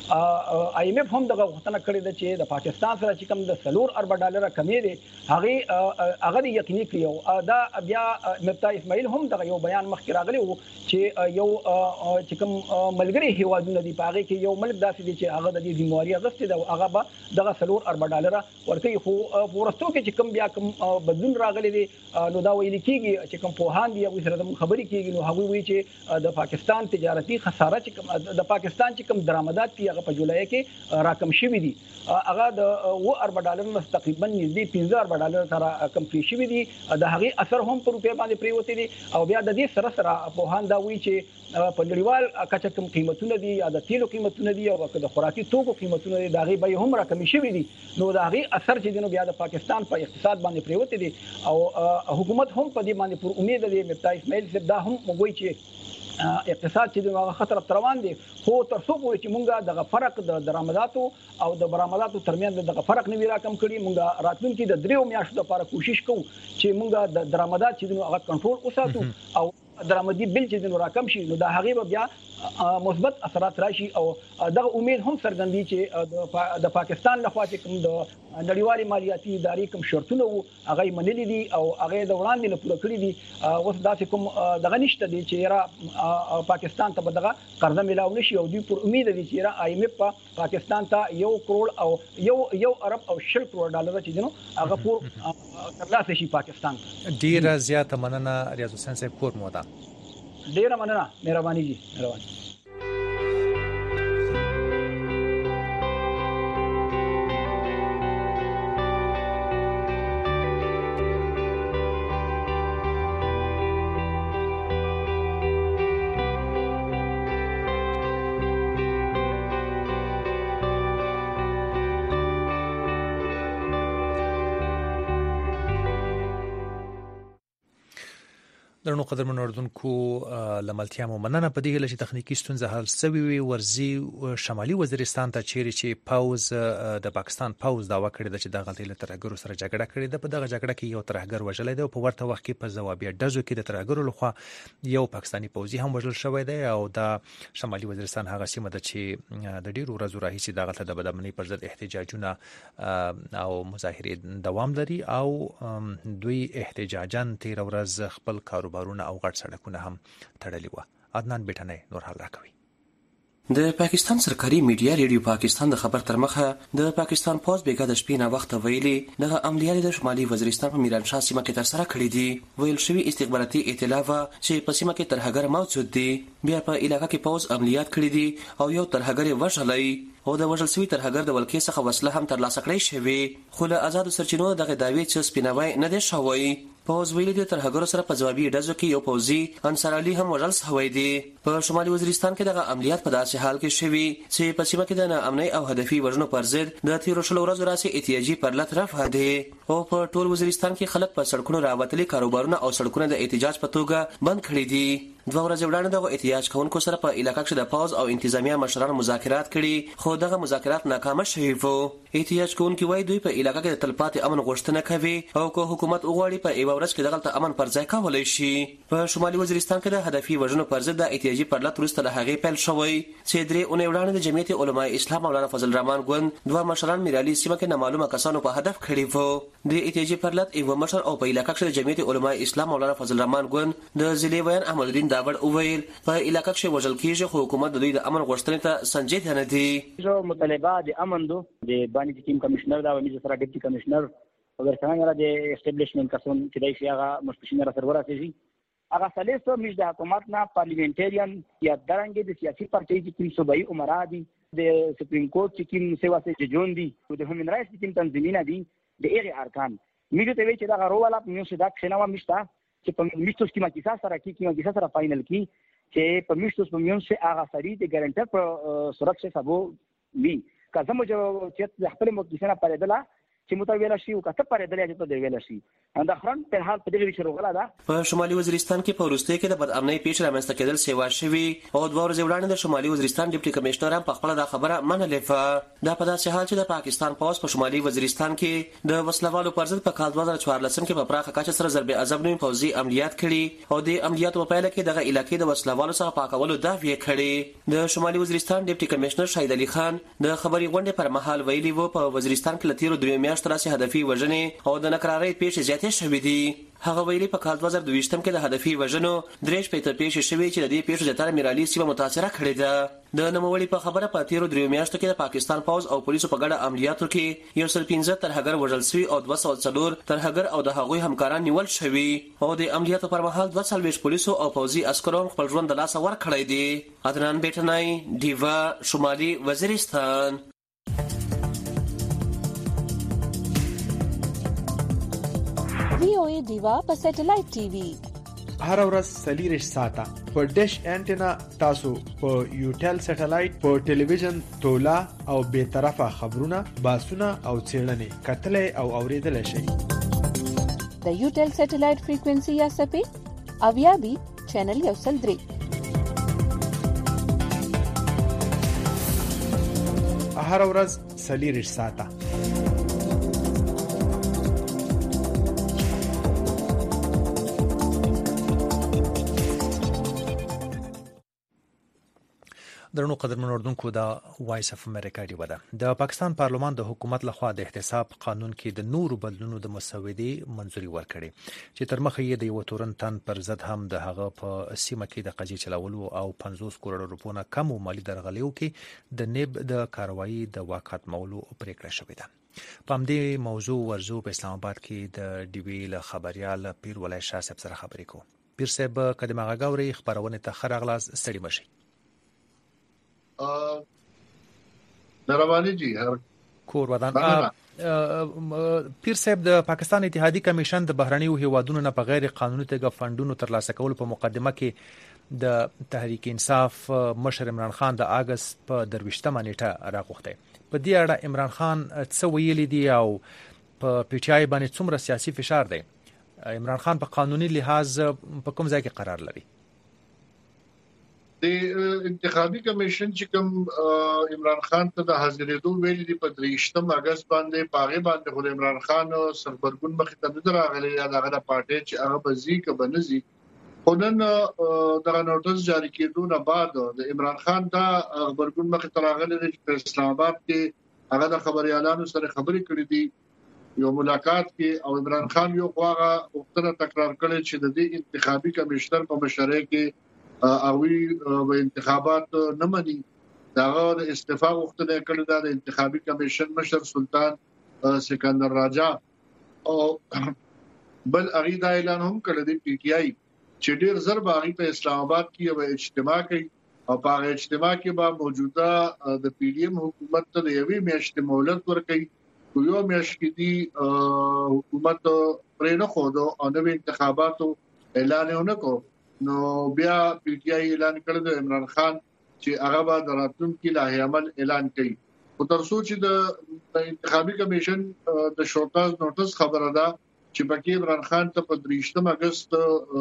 چې آی ایم ایف هم دغه غوښتنه کړې ده چې د پاکستان سره چې کوم د سلور ارب ډالر کمی دي هغه هغه یقیني کړیو دا بیا مفتا اسماعیل هم دغه یو بیان مخکې راغلی و چې یو چې کوم ملګری هیوادونه دي پاره کې یو ملک داسې دي چې هغه د دې ذمہواری اغستې ده هغه به دغه سلور ارب ډالر ورکوي خو ورستو کې چې کوم بیا کوم بدلون راغلي دي نو دا ویل کېږي چې کوم پوهان دي هغه سره د خبرې کېږي نو هغه وایي چې د پاکستان تجارتي خساره چې کوم د پاکستان چې کوم درآمدات دي هغه په جولای کې راکم شوي دي هغه د و ارب ډالر نه تقریبا نږدې پنځه ارب ډالر سره کم شوي دي د هغه اثر هم پر روپیا باندې پریوتی دي او بیا د دې سره سره پوهان دا وایي چې په نړیوال کچه کوم قیمتونه دي یا د تیلو قیمتونه دي او د خوراکي توکو قیمتونه دي دا غي به هم راکم شوي دي نو دا غي اثر چې دنو بیا د پاکستان په اقتصاد باندې پریوتی دي او حکومت هم په دې باندې پر امید ده مفتا اسماعیل صاحب دا هم وایي چې اقتصاد چې دغه خطر روان دي خو تر څو پورې چې مونږه دغه فرق د درآمداتو او د برآمداتو ترمنځ دغه فرق نه وی راکم کړي مونږه راتلونکي د دریو میاشتو لپاره کوشش کوو چې مونږه د درآمدات چې دغه کنټرول وساتو او درآمدي بل چې دغه راکم شي نو دا هغه بیا مثبت اثرات راشي او دغه امید هم څرګندي چې د پاکستان لخوا چې کوم د نړیوالې مالیاتي ادارې کوم شرطونه وو هغه منلي دي او هغه د وړاندې نه پوره کړی دي. اوس داسې کوم دغه نشته دي چې را پاکستان ته بدغه قرضه ملاو نشي او دوی پر امید دي چې را آی ایم اف پاکستان ته یو کروڑ او یو یو ارب او شل کروڑ ډالر چې دنو هغه پور ترلاسه شي پاکستان ته. ډیره زیاته مننه ریاض حسین صاحب کور مودا. ډیره مننه مهرباني جی مهرباني. درنو قدرمن اردوونکو لملتیا مو مننه په دې چې تخنیکی ستونزه حل شوی وي. ورزي شمالي وزیرستان ته چیرې چې پاوز د پاکستان پاوز داوا کړی چې د غلطي له ترهګرو سره جګړه کړې ده. په دغه جګړه کې یو ترهګر وژل دی او په ورته وخت کې په ځوابي ډزو کې د ترهګرو لخوا یو پاکستانی پوځي هم وژل شوی دی او د شمالي وزیرستان هغه سیمه ده چې د ډیرو ورځو راهیسې د غلطه د بدامنۍ پر ضد احتجاجونه او مظاهرې دوام لري او دوی احتجاجان تیر ورځ خپل کاروبار او غټ سړکونه هم تړلي و. عدنان بیٹنې نور حال راکوي. د پاکستان سرکاري میډیا ریډیو پاکستان د خبر تر مخه د پاکستان پوز بیګا د شپې نه وخت ویلي د عملیات د شمالي وزیرستان په میرانشاه سیمه کې تر سره کړې دي. ویل شوی استخباراتي اطلاع و چې په سیمه کې ترهګر موجود دي. بیا په علاقې کې پوز عملیات کړې دي او یو ترهګر وژلای او د وژل شوی ترهګر د ولکې څخه وسله هم ترلاسه کړې شوې. خو له آزاد سرچینو دغه داوی چې سپیناوی نه دی شوی. پوز ویلي د ترهګرو سره په ځوابي ډزو کې یو پوځي انصار علي هم وژل شوی دی. په شمالي وزیرستان کې دغه عملیات په داسې حال کې شوي چې په سیمه کې د ناامنۍ او هدفي وژنو پر ضد د تیرو شلو ورځو راځي احتیاجي پرلط رفع دی او په ټول وزیرستان کې خلک په سړکونو راوتلي کاروبارونه او سړکونه د احتجاج په توګه بند کړي دي. دوه ورځې وړاندې دغه احتجاج کوونکو سره په علاقه کې د پوز او انتظامیه مشرانو مذاکرات کړي خو دغه مذاکرات ناکامه شوي وو. احتجاج کوونکي وایي دوی په علاقه کې د تلپاتې امن غوښتنه کوي او که حکومت وغواړي په یوه ورځ کې دغلته امن پر ځای کولی شي. په شمالي وزیرستان کې د هدفي وژنو پر ضد د احتیاجي پرلط وروسته له هغې پیل شوی چې درې اونۍ وړاندې د جمعیت علماء اسلام مولانا فضل الرحمن ګوند دوه مشران میرالي سیمه کې نامعلومه کسانو په هدف کړي وو. د احتیاجي پرلط یو مشر او په علاقه کې د جمعیت علماء اسلام مولانا فضل الرحمن ګوند د ضلع ویان احمد الدین داوړ وویل په علاقه کې وژل کېږي خو حکومت د دوی د امن غوښتنې ته سنجیده نه دی. جو مطالبه د امن دو د باندې ټیم کمشنر دا ومیز سره ډیپټي کمشنر او ورڅنګ را د اسټابلیشمنت کسون چې دای شي هغه مشپشینه سره ورسېږي هغه سلیسو مش د حکومت نه پارلیمنټریان یا درنګ د سیاسي پارټي چې کوم صوبایي عمرا دي د سپریم کورټ چې کوم سیوا سي جون دي او د هیومن رائټس ټیم تنظیمونه دي د هغه ارکان میږي ته وی چې دا غروواله په میوسه دا ښناوه مشتا چې په میشتو کې مکیسا سره کې کې مکیسا سره فائنل کې چې په میشتو په میوسه هغه سړي د ګارانټر په صورت څخه سبو وی کله مو چې خپل مکیسا نه پرېدله چې متویل شي او کته پرېدل چې ته ویل شي دا خرن په حال په دې شروع غلا ده. په شمالي وزیرستان کې په وروستي کې د بدامنۍ پیښ رامنځته کېدل سیوا شوي او دوه ورځې وړاندې د شمالي وزیرستان ډیپټي کمشنر هم په خپل دا خبره منلې. دا په داسې حال چې د پاکستان پوز په شمالي وزیرستان کې د وسلوالو پر ضد په کال دوه زره څوارلسم کې په پراخه کچه سره ضرب عذاب نوم پوځي عملیات کړي او د عملیاتو په پیل کې دغه علاقې د وسلوالو څخه پاکولو دعوی کړي. د شمالي وزیرستان ډیپټي کمشنر شهید علي خان د خبري غونډې پر مهال ویلي وو په وزیرستان کې لتیرو درې میاشتو راځي هدفي وژنې او د نکرارۍ پیښې زیاتې شوې دي. هغه ویلي په کال دوه زره دویشتم کې د هدفي وژنو درې شپېته پیښې شوې چې د دې پیښو زیاتره میرالي سیمه متاثره کړې ده. د نوموړي په خبره په تیرو درې میاشتو کې د پاکستان پوز او پولیسو په ګډه عملیاتو کې یو سل پنځه ترهګر وژل شوي او دوه سوه څلور ترهګر او د هغوی همکاران نیول شوي او د عملیاتو پر مهال دوه څلوېښت پولیسو او پوځي عسکرو خپل ژوند د لاسه ورکړی دی. عدنان بیټنای ډیوا شمالي وزیرستان. وی او ای دیوا په سټلایټ ټي وي هر ورځ سلیریش ساته په ډیش انټینا تاسو په یوټل سټلایټ په ټلویزیون تولا او به طرفه خبرونه باسونه او چیرنې کتلې او اوریدل شي. د یوټل سټلایټ فریکوئنسي یا سپې اویا بي چینل یو سل درې هر ورځ سلیریش ساته. درنو قدرمن اردوونکو د وایس اف امریکا دی ودا د پاکستان پارلمان د حکومت لخوا د احتساب قانون کې د نورو بدلونو د مسودې منځوري ورکړي چې تر مخه یې د یو تورن تن پر ضد هم د هغه په سیمه کې د قضیې چلولو او پنځوس کروڑ روپو نه کم مالی درغلیو کې د نیب د کاروایی د واقعات مولو پریکړه شوې ده. په همدې موضوع ورزو په اسلام آباد کې د ډي وی ل خبريال پیر ولای شاه صاحب سره خبرې کوو. پیر صاحب کدمه غاوري خبرونه ته خرغلاس ستړي مشي. نروانی جی هر کور ودان پیر صاحب د پاکستان اتحادیه کمیشن د بهرنیو هیوادونو نه په غیر قانوني توګه فندونو ترلاسه کول په مقدمه کې د تحریک انصاف مشر عمران خان د اگست په درويشتمه نیټه راغوښته. په دې اړه عمران خان څه ویلي دی او په پی ټی آی باندې څومره سیاسي فشار دی؟ عمران خان په قانوني لحاظ په کوم ځای کې قرار لري؟ د انتخابي کمیشن چې کوم عمران خان ته د حاضرېدو ویلي دی په درويشتم اگست باندې پاغه باندې خو عمران خان سربرګون مخ ته نه راغلی یا دغه پارټي چې هغه بزی ک بنزي خودن دغه نوټس جاری کېدو نه بعد د عمران خان دا خبرګون مخ ته راغلی دی چې اسلام آباد کې هغه د خبريالانو سره خبرې کړې دي یو ملاقات کې او عمران خان یو خواغه وختره تکرار کړي چې د دې انتخابي کمیشنر په مشرۍ کې اوی و انتخابات نه مني داغه د استعفا وختونه کړی د انتخابي کمیشن مشر سلطان سکندر راجا او بل اغیدا اعلان هم کړی دی پی ټی آی چې ډیر زر باغی په اسلام آباد کې یو اجتماع کوي او په اجتماع کې به موجوده د پی ډی ایم حکومت ته یوې میاشتې مهلت ورکړي یو میاشت کې دی حکومت پرې نه خو او نوې انتخاباتو اعلان وکړو نو بیا پی ټی آی اعلان کړی د عمران خان چې هغه به دراتونکو لاهي عمل اعلان کړي او تر څو چې د انتخابي کمیشن د شورتاز نوټس خبره ده چې پکې عمران خان ته په درويشتم اگست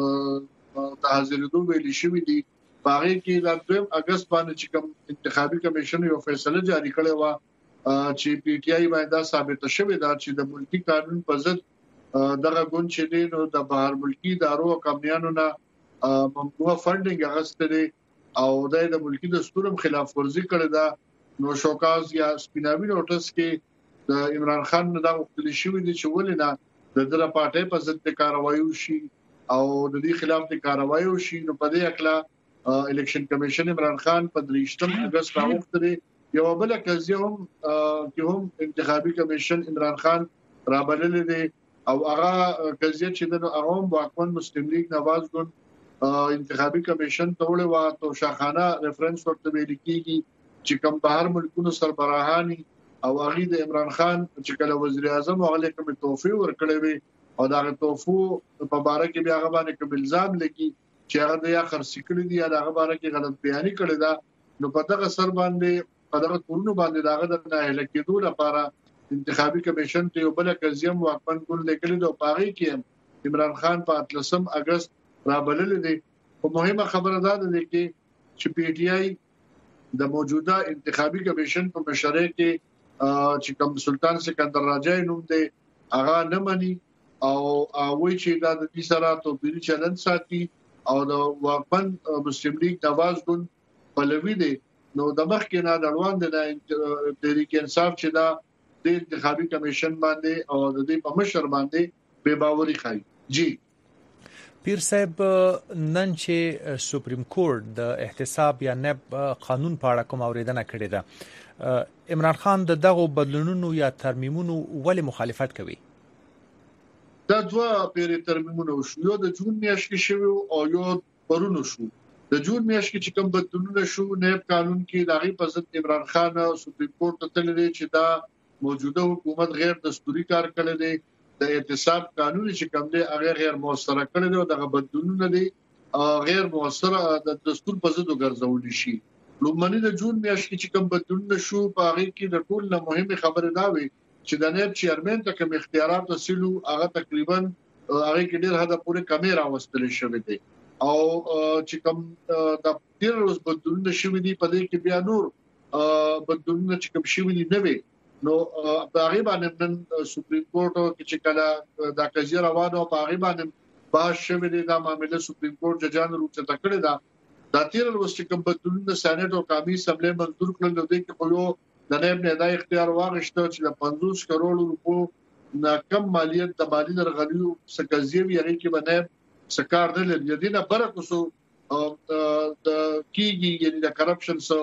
د حاضرېدو ویل شوې دي باغې کې د دویم اگست باندې چې کوم انتخابي کمیشن یو فیصله جاری کړی و چې پی ټی آی باندې ثابت شوې ده چې د ملکی قانون په ضد دغه ګوند چې دی نو د بهر ملکی ادارو او کمپنیانو نه ممنوع فندینګ اغستلې او د ملکی دستورم خلاف ورزي کړې ده نو شوکاز یا سپیناوي نوټس کې د عمران خان نه دا وکړل شوې دي چې ولنه د دغه پارټي په ضد کاروایی وشي او د دې خلاف د کاروایی وشي نو په دې اکلا الیکشن کمیشن عمران خان په درويشتم اگست راوخته یو بل قضیه هم چې هم انتخابي کمیشن عمران خان رابلل دي او هغه قضیه چې د هغه واکمن مسلم لیگ نواز ګوند انتخابي کمیشن ته وړي وا تو شاخانه ریفرنس ورته ویل کیږي چې کوم بهر ملکونو سربراهانی او هغه د عمران خان چې کله وزیر اعظم هغه کوم توفیق ورکړي وي او دا توفیق په باره کې بیا هغه باندې کوم الزام لګي چې هغه د یا خرڅ کړی دي یا هغه باره کې غلط بیاني کړی دا نو په دغه سر باندې په دغه تورونو باندې داغه د نه هلکېدو لپاره انتخابي کمیشن ته یو بل قضیه واکمن ګوند لیکلي د پاغي کې عمران خان په اتلسم اگست رابلل دي او مهمه خبره ده چې چې پی ټی آی د موجوده انتخابي کمیشن په مشرۍ کې چې کوم سلطان سکندر راجا نوم دی هغه نه مني او وایي چې دا د دې سره توپیری چلند ساتي او د واکمن مسلم لیگ نواز ګوند په لوي دي نو د مخ کې نه دروان دي د تحریک انصاف چې دا د انتخابي کمیشن باندې او د دې په مشر باندې بے باوري کوي. جی پیر صاحب نن چې سپریم کورټ د احتساب یا نب قانون په اړه کوم اوریدنه کړې ده عمران خان د دغه بدلونونو یا ترمیمونو ولې مخالفت کوي؟ دا دوه پیری ترمیمونه شو یو د جون میاشت کې شو او یو پرونو شو د جون میاشت کې چې کوم بدلونونه شو نب قانون کې دغه په ضد عمران خان سپریم کورټ ته تللی چې دا موجوده حکومت غیر دستوري کار کړی دی د احتساب قانون چې کوم دی هغه غیر موثره کړی دی او دغه بدلونونه دي غیر موثره د دستور په ضد وګرځول شي. لومړنی د جون میاشت کې چې کوم بدلونونه شو په هغه کې د ټول نه مهمه خبره دا وي چې د نیب چیرمن ته کوم اختیارات وسیلو هغه تقریبا هغه کې ډیر حدا پورې کمیرا وستل شوی دی او چې کوم د ډیر روز بدلونونه شوی دي په دې کې بیا نور بدلونونه چې کوم شوی دي نه وي نو په هغه باندې نن سپریم کورټ کې چې کله دا قضیه روانه او په هغه باندې باز شوی دی دا معاملې سپریم کورټ ججان روچته کړی دا دا تیر لوس چې کوم بدلون د سېنات او قومي اسمبلی منظور کړل نو د کې خو یو د نائب نه د اختیار واغشته چې د پنځوس کروڑ روپو نه کم مالیت د مالی درغلیو سکازیوی هغه کې باندې سکار نه لري د نه برکوسو د کیږي یعنی د کرپشن سو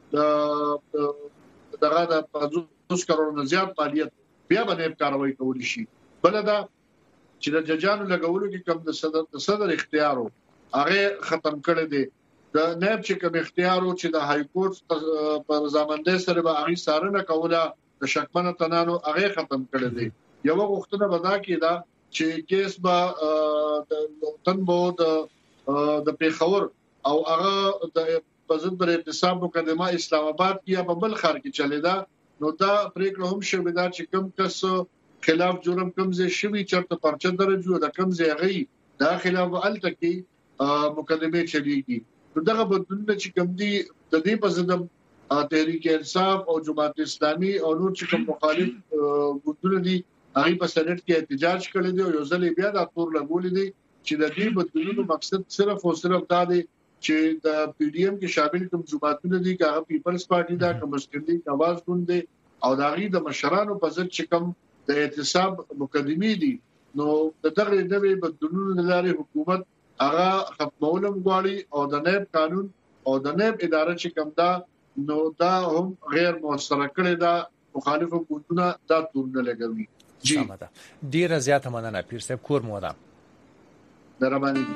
د دغه د پنځوس کروڑ نه زیات مالیت بیا باندې کاروایی کولی شي بل دا چې د ججانو لګولو کې کم د صدر د صدر اختیارو هغه ختم کړی دی د نائب چې کوم اختیارو چې د های کورټ پر ځامنده سره به هغه سارنه کوله د شکمنه تنانو هغه ختم کړی دی یو وختونه بدا کیدا چې کیس با د تنبو د د پیښور او هغه د بزد بر اعتصاب مقدمه اسلام آباد کې په بل خار کې چلیدا نو دا پریکړه هم شوې دا چې کم کس خلاف جرم کم زی شوی چرته پرچه درجو د کم زی غي دا خلاف التکی مقدمه چلیږي دغه بدلونه چې کوم دي د دې په ضد تحریک انصاف او جماعت اسلامي او نور چې کوم مخالف ګوندونه دي هغه په سېنات کې احتجاج کړی دی او یو ځل بیا د تور لګولې دي چې د دې بدلونو مقصد صرف او صرف دا دی چې د پی ډی ایم کې شامل کوم جماعتونه دي هغه پیپلز پارټي دا کوم مسکندي आवाज ګوند دي او دا غي د مشرانو په ضد چې کوم د اعتصاب مقدمي دي نو دغه نوې بدلونو لاري حکومت هغه ختمولم غواړي او د نائب قانون او د نائب اداره چې کوم دا نو دا هم غیر موثره کړی دا مخالفو ګوندونه دا تورونه لګوي جی ډیره زیاته مننه پیر صاحب کور مو ده درمانی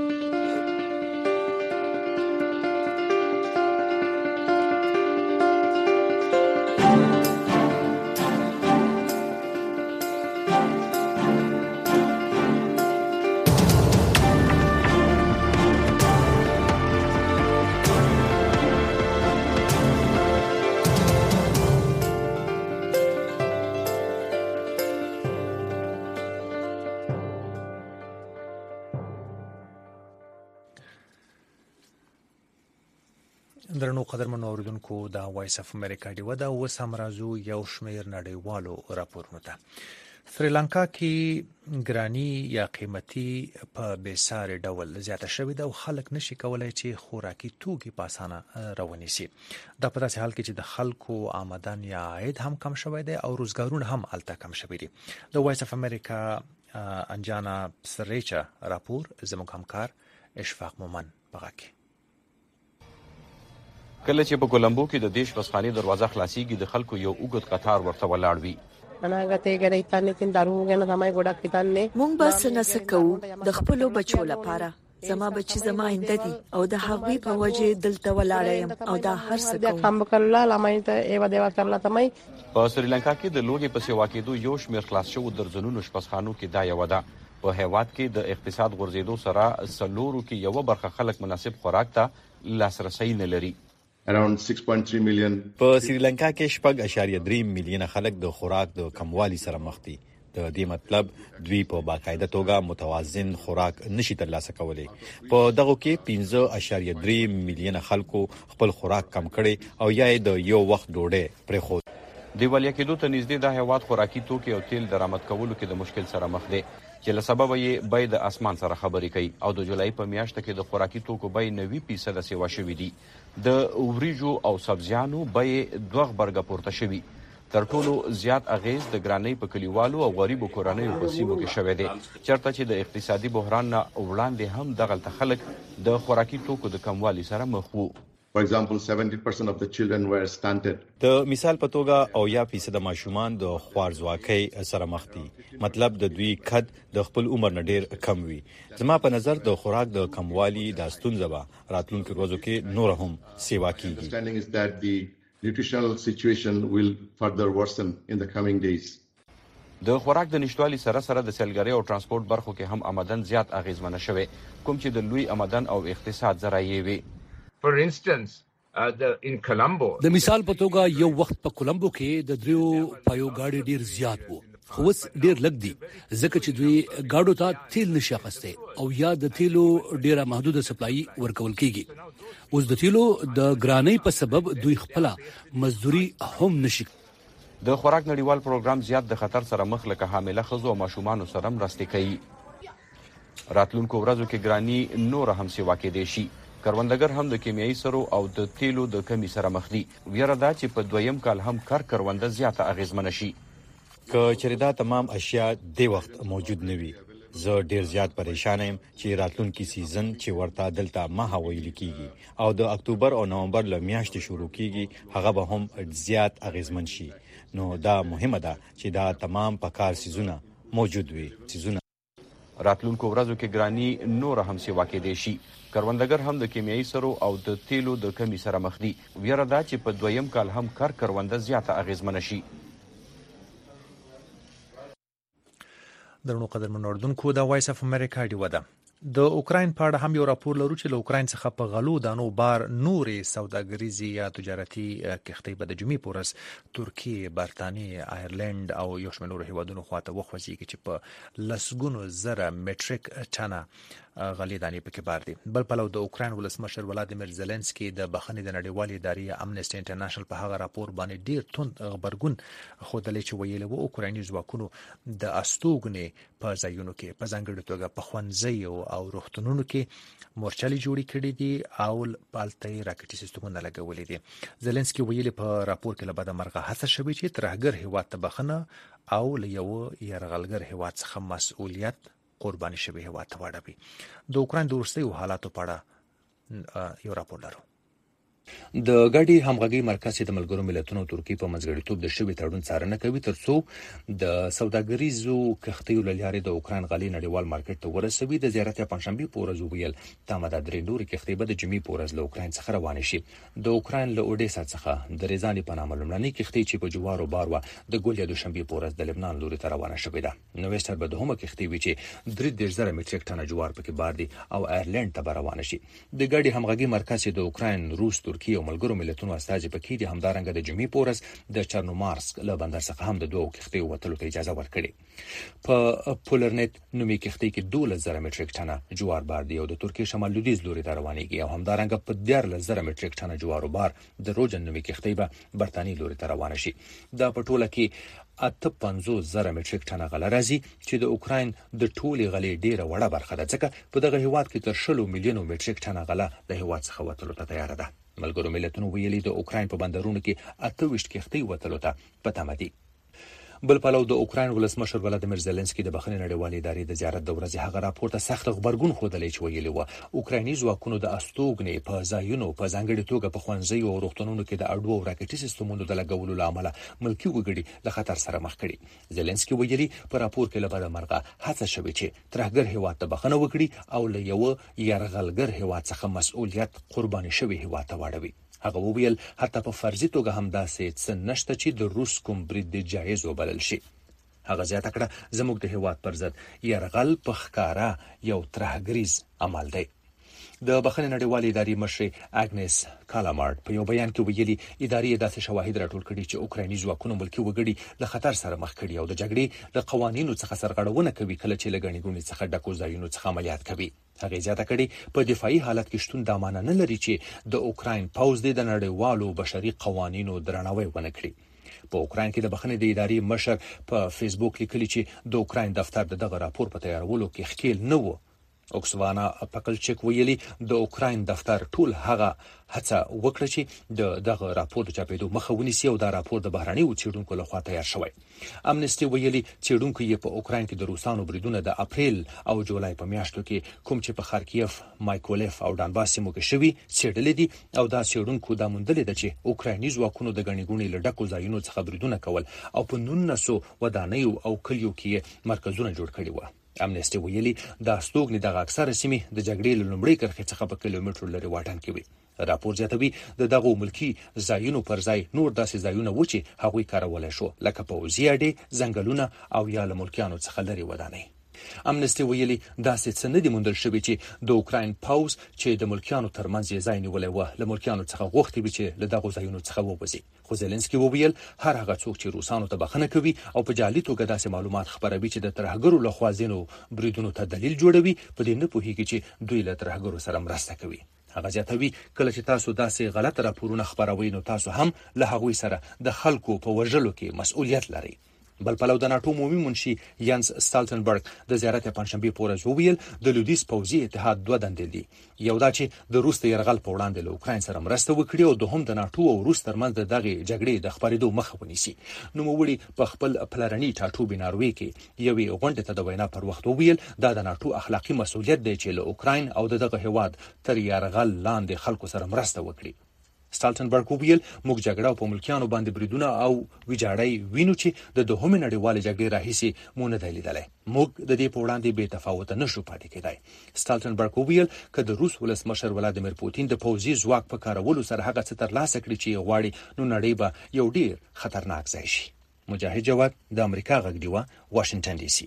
درنو قدرمنو اوریدونکو دا وایس اف امریکا دی ودا اوس هم راځو یو شمیر نړیوالو راپورونو ته سریلانکا کې ګرانی یا قیمتي په بیسار ډول زیاته شوې ده او خلک نشي کولای چې خوراکي توکي په اسانه رواني شي دا په داسې حال کې چې د خلکو آمدن یا عاید هم کم شوی دی او روزګارونه هم الته کم شوی دي د وایس اف امریکا انجانا سریچا راپور زموږ همکار اشفاق مومن بغاکي کله چې په کولمبو کې د دیش پسخاني دروازه خلاصيږي د خلکو یو اوږد قطار ورته ولاړ وي مونږ بس نه سکو د خپل بچو لپاره زما بچي زما آینده دي او د هغوی په وجه دلته ولاړم او دا هر څه کوم په سریلانکا کې د لوږې په سیوا کېدو یو شمېر خلاص شوو درځنونو شپسخانو کې دا یوه ده په هیواد کې د اقتصاد غورځېدو سره څلورو کې یوه برخه خلک مناسب خوراک ته لاسرسی نه لري around six point three million په سریلانکا کې شپږ اشاریه درې میلیونه خلک د خوراک د کموالي سره مخ دي د دې مطلب دوی په باقاعده توګه متوازن خوراک نشي ترلاسه کولی په دغه کې پنځه اشاریه درې میلیونه خلکو خپل خوراک کم کړي او یا د یو وخت ډوډۍ پرې خو دیوالیا کېدو ته نږدې د هیواد خوراکي توکي او تیل درآمد کولو کې د مشکل سره مخ دي چې له سبب یې بیې د اسمان سره خبرې کوي او د جولای په میاشت کې د خوراکي توکو بیې نوي فیصد سیوا شوې دي د وریجو او سبزیانو بیې دوه غبرګه پورته شوي تر ټولو زیات اغیز د ګرانۍ په کلیوالو او غریبو کورنیو په سیمو کې شوی دی چېرته چې د اقتصادي بحران نه وړاندې هم دغلته خلک د خوراکي توکو د کموالي سره مخ وو For example, seventy percent of the children were stunted. د مثال په توګه او یا فیصد ماشومان د خوارځواکۍ سره مخ دي مطلب د دوی قد د خپل عمر نه ډیر کم وي زما په نظر د خوراک د کموالي د ستونزه به راتلونکو ورځو کې نور هم سیوا کیږي Understanding is that the nutritional situation will further worsen in the coming days. د خوراک د نشټوالي سره سره د سیلګرۍ او ترانسپورت برخو کې هم آمدن زیات اغیزمنه شوه کوم چې د لوی آمدن او اقتصاد ذرایع وي For instance, uh, the, in Colombo, د مثال په توګه یو وخت په کولمبو کې د دریو پایو گاډي ډیر زیات وو خو اوس ډیر لږ دي ځکه چې دوی گاډو ته تیل نشي اخیسته او یا د تیلو ډیره محدوده سپلای ورکول کیږي اوس د تیلو د ګرانۍ په سبب دوی خپل مزدوري هم نشي د خوراک نړیوال پروګرام زیات د خطر سره مخ لکه حامله ښځو او ماشومان سره مرسته کوي راتلونکو ورځو کې ګرانی نور هم سیوا کېدې شي کروندګر هم د کیمیاوي سرو او د تیلو د کمی سره مخ دي. ویره ده چې په دویم کال هم کار کرونده زیاته اغیزمنه شي. که چېرې دا تمام اشیا د وخت موجود نه وي، زه ډیر زیات پریشان یم چې راتلونکي سیزن چې ورته دلته مها ویل کیږي او د اکتوبر او نومبر له میاشتې شروع کیږي هغه به هم زیات اغیزمن شي. نو دا مهمه ده چې دا تمام په کار سیزونه موجود وي. سیزونه راتلونکو ورځو کې ګرانی نور هم سیوا کېدای شي. کروندګر هم د کیمیاوي سرو او د تیلو د کمی سره مخ دي. ویره ده چې په دویم کال هم کار کرونده زیاته اغیزمنه شي. درنو قدرمن اردوونکو د وایس اف امریکا دی ودا د اوکراین په اړه هم یو راپور لرو چې له اوکراین څخه په غلو دانو بار نورې سوداګریزي یا تجارتي کښتۍ به د جمعې په ورځ ترکیه، برتانیې، آیرلند او یو شمېر نورو هیوادونو خواته وخوځېږي چې په لسګونو زره مټریک ټنه غلې دانې پکې بار دي. بل پلو د اوکراین ولسمشر ولادیمیر زيلنسکي د بخښنې د نړیوالې ادارې امنسټي انټرنیشنل په هغه راپور باندې ډیر توند خبرګون خوده چې ویلي وو اوکرایني ځواکونو د استوګنې په ځایونو کې په ځانګړي توګه په ښوونځیو او روغتونونو کې مورچلې جوړې کړې دي او پالتې راکټي سیستمونه لګولې دي. زيلنسکي ویلي په راپور کې له بده مرغه هڅه شوې چې ترهګر هیواد ته بخښنه او له یو یرغلګر هیواد څخه مسؤلیت قرباني شوی هیواد ته واړوي. د اوکراین د وروستیو حالاتو په اړه یو راپور لرو. د ګډي همغږي مرکز د ملګرو ملتونو ترکیه په منځګړیتوب د شوی تړون څارنه کوي ترڅو د سوداګریزو کښتیو له لارې د اوکراین غالي نړیوال مارکیټ ته ورسوي. د زیارت پنځشنبه په ورځ ویل تامه د درې نوري کښتۍ به د جمعې په ورځ له اوکراین څخه روانې شي. د اوکراین له اودیسا څخه د ریزانی په نامه لومړنۍ کښتۍ چې په جوارو بار و د ګولیا دوشنبه په ورځ د لبنان لوري ته روانه شوې ده. نوېستر به دومره کښتۍ وي چې درې دېرش زره مټریک ټنه جوار پکې بار دي او آیرلند ته روانه شي. د ګډي همغږي مرکز د اوکراین، روس، ترکیه او ملګرو ملتونو استازي پکې دي. همدارنګه د جمعې په ورځ د چرنومارسک له بندر څخه هم د دوه کښتیو وتلو ته اجازه ورکړي. په پولرنت نومي کښتۍ کې دولس زره مټریک ټنه جوار بار دی او د ترکیه شمال لویدیځ لوري ته روانېږي. او همدارنګه په دیارلس زره مټریک ټنه جوار بار د روجن نومي کښتۍ به برتانیې لوري ته روانه شي. دا په ټوله کې اته پنځوس زره مټریک ټنه غله راځي چې د اوکراین د ټولي غلې ډیره وړه برخه ده، ځکه په دغه هیواد کې تر شلو میلیونو مټریک ټنه غله د هیواد څخه وتلو ته تیار ده. ملګرو ملتونو ویلي د اوکراین په بندرونو کې اته ویشت کښتۍ وتلو ته په تمه دي. بل پلو د اوکراین ولسمشر ولادیمیر زيلنسکي د بخښنې نړیوالې ادارې د زیارت د ورځې هغه راپور ته سخت خبرګون خوده چې ویلي و اوکرایني ځواکونو د استوګنې په ځایونو په ځانګړي توګه په ښوونځیو او روغتونونو کې د اډو او راکټي سیستمونو د لګولو لامل ملکي وګړي له خطر سره مخ کړي. زيلنسکي ویلي په راپور کې له بده مرغه هڅه شوې چې ترهګر هیواد ته بخښنه وکړي او له یو یرغلګر هیواد څخه مسؤلیت قرباني شوی هیواد ته واړوي. هغه وویل حتی په فرضي توګه هم داسې څه نشته چې د روس کوم برید جایز وبلل شي. هغه زیاته کړه زموږ د هیواد پر ضد یرغل په ښکارا یو ترهګریز عمل دی. د بخښنې نړیوالې ادارې مشر اګنس کالامارډ په یو بیان کې ویلي ادارې داسې شواهد راټول کړي چې اوکرایني ځواکونو ملکي وګړي له خطر سره مخ کړي او د جګړې له قوانینو څخه سرغړونه کوي کله چې له ګڼې ګوڼې څخه ډکو ځایونو څخه عملیات کوي. هغه زیاته کړي په دفاعي حالت کې شتون دا معنی نه لري چې د اوکراین پوځ د نړیوالو بشري قوانینو درناوی ونه کړي. په اوکراین کې د بخښنې د ادارې مشر په فیسبوک لیکلي چې د اوکراین دفتر د دغه راپور په تیارولو کې ښکیل نه و. اوکسوانا پکلچک ویلي د اوکراین دفتر ټول هغه هڅه وکړه چې د دغه راپور د چاپېدو مخه ونیسي او دا راپور د بهرنیو څېړونکو لخوا تیار شوی. امنسټي ویلي څېړونکو یې په اوکراین کې د روسانو بریدونه د اپریل او جولای په میاشتو کې کوم چې په خارکیف، مایکولف او ډانباس سیمو کې شوي څېړلې دي او دا څېړونکو دا موندلې ده چې اوکرایني ځواکونو د ګڼې ګوڼې له ډکو ځایونو څخه بریدونه کول او په نولسو ودانیو او کلیو کې مرکزونه جوړ کړي وو. امنسټي ویلي دا استوګنې د اکثره سیمې د جګړې له لومړۍ کرښې څخه په کیلومترو لري واټن کې وي. راپور زیاتوي د دغه ملکی ځایونو پر ځای نور داسې ځایونه و چې هغوی کارولای شو لکه پوځي اډې، ځنګلونه او یا له ملکیانو څخه لري ودانۍ. امنسټي ویلي داسې څه نه دي موندل شوي چې د اوکراین پوځ چې د ملکیانو ترمنځ یې ځای نیولی و له ملکیانو څخه غوښتي وي چې له دغو ځایونو څخه ووځي. خو زيلنسکي وویل هر هغه څوک چې روسانو ته بخښنه کوي او په جعلي توګه داسې معلومات خپروي چې د ترهګرو لخوا ځینو بریدونو ته دلیل جوړوي په دې نه پوهیږي چې دوی له ترهګرو سره مرسته کوي. هغه زیاتوي کله چې تاسو داسې غلط راپورونه خپروي نو تاسو هم له هغوی سره د خلکو په وژلو کې مسؤلیت لرئ. بل پلو د ناتو عمومي منشي ینس ستالټنبرګ د زیارت پنځشنبه په ورځ وویل د لویدیځ پوځي اتحاد دوه دندې دي یو دا چې د روس د یرغل په وړاندې له اوکراین سره مرسته وکړي او دوهم د ناتو او روس ترمنځ د دغه جګړې د خبرېدو مخه ونیسي. نوموړي په خپل پلرني ټاټوبي ناروې کې یوې غونډې ته د وینا پر وخت وویل دا د ناتو اخلاقی مسؤلیت دی چې له اوکراین او دغه هیواد تر یرغل لاندې خلکو سره مرسته وکړي. ستالټنبرګ ویل موږ جګړه په ملکیانو باندې بریدونه او ویجاړی وینو چې د دوهمې نړیوالې جګړې راهیسي مونږ نه دی لیدلی. موږ د دې په وړاندې بې تفاوت نشو پاتې کېدای. ستالټنبرګ ویل که د روس ولسمشر ولادیمیر پوتین د پوځي ځواک په کارولو سره هغه څه ترلاسه کړي چې غواړي نو نړۍ به یو ډیر خطرناک ځای شي. مجاهد جواد د امریکا غږ دیوه واشنگټن ډي سي.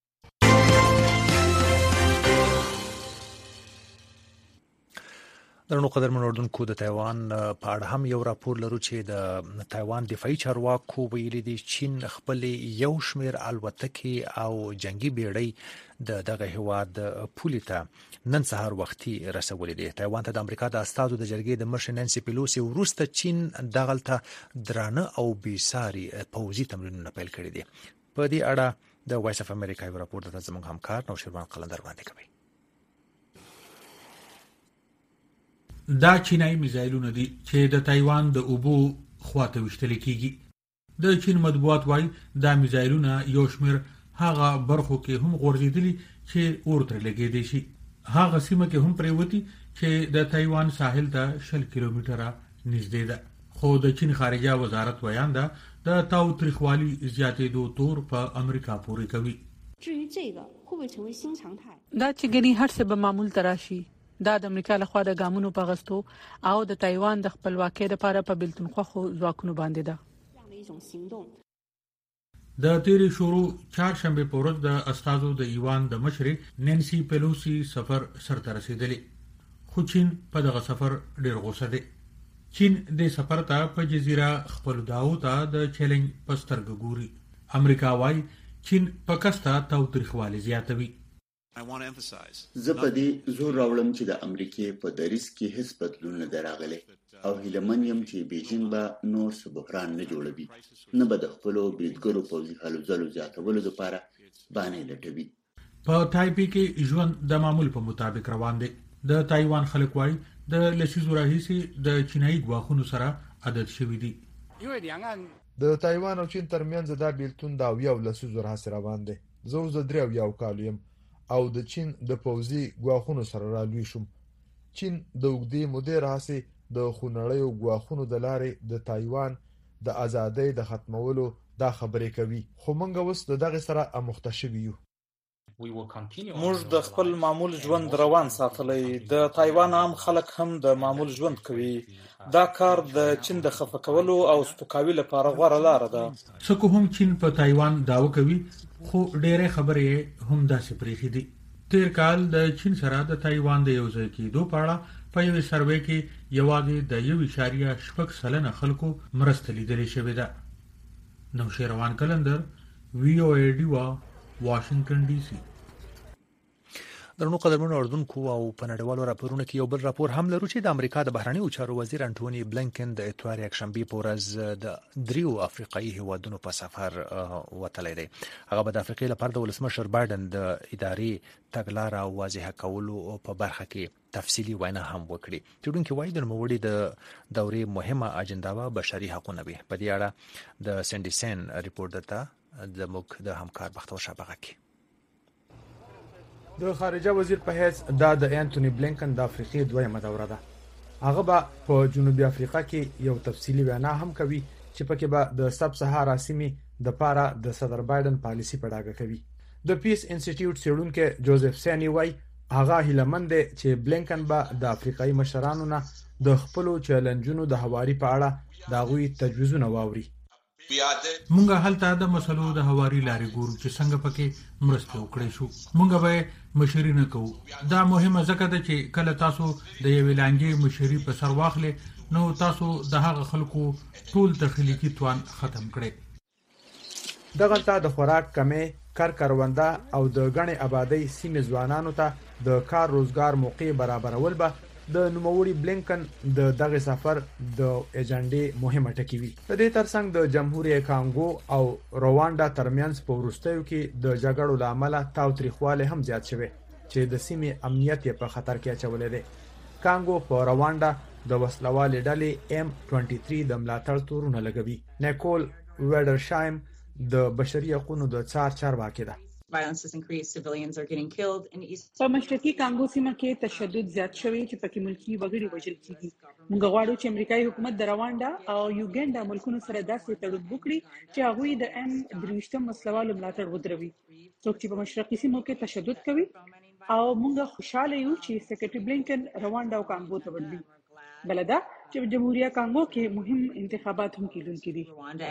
درنو قدرمن اردوونکو د تایوان په اړه هم یو راپور لرو چې د تایوان دفاعي چارواکو ویلي دي چین خپل یو شمېر الوتکې او جنگي بیړۍ د دغه هیواد پولې ته نن سهار وختي رسولې دي. تایوان ته د امریکا د استازو د جرګې د مشر نانسي پیلوسي وروسته چین دغلته درانه او بېساري پوځي تمرینونه پیل کړي دي. په دې اړه د وایس اف امریکا یو راپور د زموږ همکار نوشیروان قلندر وړاندې کوي. دا چینایي میزایلونه دي چې د تایوان د اوبو خواته وشتل کیږي. د چین مطبوعات وايي دا میزایلونه یو شمېر هغه برخو کې هم غورځېدلي چې اور ترې لګېدی شي. هغه سیمه کې هم پریوتی چې د تایوان ساحل ته شل کیلومتره نږدې ده. خو د چین خارجه وزارت ویان ده د تاو تریخوالي زیاتېدو تور په امریکا پورې کوي. دا چې ګني هر څه به معمول تراشي دا د امریکا لخوا د ګامونو په غستو او د تایوان د خپلواکۍ لپاره په بلتونخواخو ځواکونو باندې ده. د تیری شروع چهارشنبه په ورځ د استازو د ایوان د مشرې نانسي پیلوسی سفر سرته رسیدلی. خو چین په دغه سفر ډیر غوسه دی. چین د سفر ته په جزیره خپل داو ته د چیلنج پسترګ ګوري. امریکا وايي چین په کستا تاوتریخوالي زیاتوي. زه په دې زور راوړم چې د امریکای په دریځ کې هیڅ بدلون نه راغلی او هیلمن یم چې بیجینګ به نور څه بحران نه جوړوي نه به د خپلو بریدګرو پوځي هلو ځلو زیاتولو لپاره بانې لټوي. په تایپی کې ژوند د معمول په مطابق روان دی. د تایوان خلک وايي د لسیزو راهیسي د چینایي ګواښونو سره عادت شوي دي. د تایوان او چین ترمنځ دا بیلتون دا یو لسیزو راهیسي روان دی. زه اوس د درې یو کال یم او د چین د پوځي ګواښونو سره رالوي شوم. چین د اوږدې مودې راهیسي د خونړیو ګواښونو د لارې د تایوان د ازادۍ د ختمولو دا خبرې کوي. خو موږ اوس د دغه سره اموخته شوي یو. موږ د خپل معمول ژوند روان ساتلی. د تایوان عام خلک هم د معمول ژوند کوي. دا کار د چین د خفه کولو او سپکاوي لپاره غوره لاره ده. څوک هم چین په تایوان داوا کوي خو ډېرې خبرې هم داسې پریښې دي. تیر کال د چین سره د تایوان د یو ځای کېدو په اړه په یوې سروې کې یوازې د یو اعشاریه شپږ سلنه خلکو مرسته لیدلې شوې ده. نوشیروان قلندر وی او ای ډیوا واشنگټن ډي سي. درنو قدرمنو اردوونکو او په نړیوالو راپورونو کې یو بل راپور هم لرو چې د امریکا د بهرنیو چارو وزیر انټونی بلینکن د اتوار یکشنبه په ورځ د دریو افریقایي هیوادونو په سفر وتلی دی. هغه به د افریقې لپاره د ولسمشر بایدن د ادارې تګلاره واضح کولو په برخه کې تفصیلی وینا هم وکړي. تیډونکو وایي د نوموړي د دورې مهمه اجنډا و بشري حقوقونه وي. په دې اړه د سنډي سین ریپورت دته د موږ د همکار بختور شبقه کې د خارجه وزیر په حیث دا د انټونی بلینکن د افریقې دویمه دوره ده. هغه به په جنوبي افریقا کې یو تفصیلی وینا هم کوي چې پکې به د سب سهارا سیمې د پاره د صدر بایدن پالیسی په ډاګه کوي. د پیس انسټیټیوټ څېړونکو جوزف سانی وایي هغه هیلمند چې بلینکن به د افریقایي مشرانو نه د خپلو چیلنجونو د هواري په اړه د غوي تجویزونه واوري. مونږه هلته د مسلو د هواري لارې ګورو چې څنګه پکې مرسته وکړې شو. مونږ به مشورې نه کوو. دا مهمه ځکه ده چې کله تاسو د یوې لانجې مشورې په سر واخلې نو تاسو د هغه خلکو ټول تخلیقي توان ختم کړئ. دغلته د خوراک کمې کار کارونده او د غني آبادی سیمې ځوانانو ته د کار روزګار موقع برابرول به د نوموړي بلینکن د دغه سفر د ایجنډې مهمه ټکی وي. د دې ترڅنګ د جمهوریت کانګو او رواندا ترمنځ په وروستیو کې د جګړو لامل تاوتریخواله هم زیات شوه چې د سیمې امنیت په خطر کې اچولې ده. کانګو په رواندا د وسلوالې ډلې ایم دوه سه د ملاتړ تورونه لګوي. نیکول ویډرشایم د بشري حقوقو د څار چارواکي ده. په مشرقي کانګو سیمه کې تشدد زیات شوی چې پکې ملکی وګړي وژل کیږي. موږ غواړو چې امریکایي حکومت د رواندا او یوګنډا ملکونو سره داسې تړون وکړي چې هغوی د ام درویشتم وسلوالو ملاتړ ودروي. څوک چې په مشرقي سیمو کې تشدد کوي او موږ خوشاله یو چې سیکریټري بلینکن رواندا او کانګو ته ورځي. بلدا چې جمهوریت کانګو کې مهم انتخابات هم کېدونکي دي.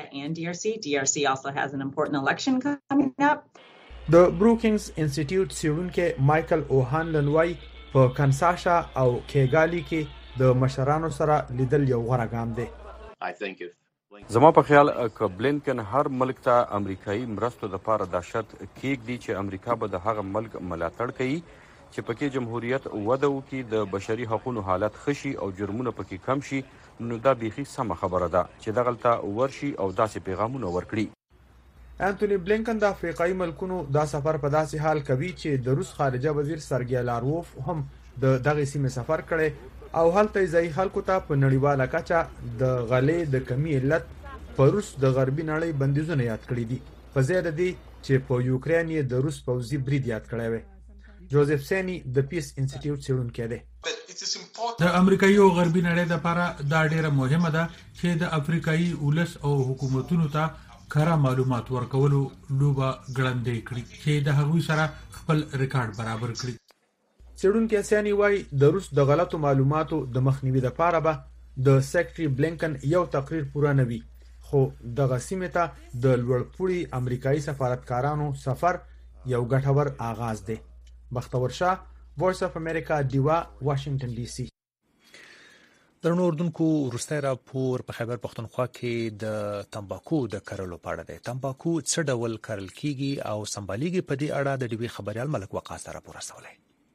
د بروکینګز انسټیټیوټ څېړونکي مایکل اوهان لنوای په کنساشا او کېګالي کې د مشرانو سره لیدل یو غوره ګام دی. زما په خیال ک بلینکن هر ملک ته امریکایي مرستو د پاره د شرط کېږدي چې امریکا به د هغه ملک ملاتړ کوي چې پکې جمهوریت وده وکړي، د بشري حقوقو حالت خشي او جرمونه پکې کم شي. نو دا بیخي سمه خبره ده چې دغلته ورشي او داسې پیغامونه ورکړي. انټونی بلینکن د افریقایي ملکونو دا سفر په داسې حال کوي چې د روس خارجه وزیر سرګی لاروف هم د دغه سیمې سفر کړي او هلته ځای خلکو ته په نړیواله کچه د غلې د کمی علت په روس د غربي نړۍ بندیزونه یاد کړي دي، په ځای د دې چې په یوکرين یې د روس پوځي برید یاد کړی وي. جوزف سینی د پیس انسټیټیوټ څېړونکی دی. د امریکایي او غربي نړۍ لپاره دا ډیره مهمه ده چې د افریقایي ولس او حکومتونو ته کره معلومات ورکولو لوبه ګړندې کړي چې د هغوی سره خپل ریکارډ برابر کړي. څېړونکی سینی وايي د روس د غلطو معلوماتو د مخنیوي لپاره به د سیکریټري بلینکن یو تقریر پوره نه وي، خو دغه سیمې ته د لوړپوړي امریکایي سفارتکارانو سفر یو ګټور آغاز دی. بختور شاه، وایس اف امریکا، دیوا، واشنگټن ډي سي. درنو اردوونکو، وروستی راپور په خیبر پښتونخوا کې د تمباکو د کرلو په اړه دی. تمباکو څه ډول کرل کیږي او سمبالیږي، په دې اړه د ډیوي خبريال ملک وقاص راپور رسولی.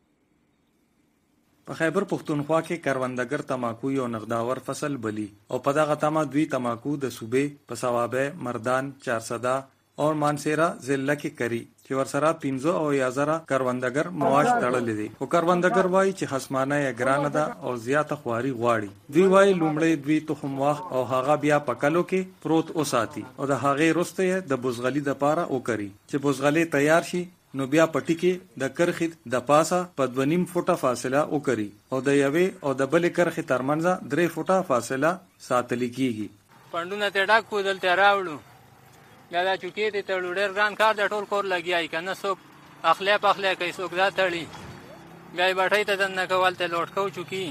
په خیبر پښتونخوا کې کروندګر تماکو یو نغداور فصل بلی او په دغه تمه دوی تماکو د صوبې په ثوابه، مردان، چارسده او مانسیرا ضلع کې کری چې ورسره پنځه او یازره کروندګر معاش تړلې دي. او کروندګر وایي چې خصمانه یې ګرانه ده او زیاته خواري غواړي. دوی وایي لومړی دوی تخم واخ او هغه بیا پکلو کې پروت اوساتي او د هغې وروسته د بوزغلي د پاره وکړي چې بوزغلي تیار شي نو بیا پټی کې د کرخې د پاسه په دوه نیم فوټه فاصله وکړي او د یوې او د بلې کرخې ترمنځ درې فوټه فاصله ساتل کیږي. پندونه ته ډاک کو دلته راوړو یا دا چوکې ته تړو، ډېر ګران کار د ټول کور لګیای کنه، څوک اخلیا پخلیا کوي، څوک دا تړي، بیا یې بټۍ ته دننه کول ته لوټ کو چوکي،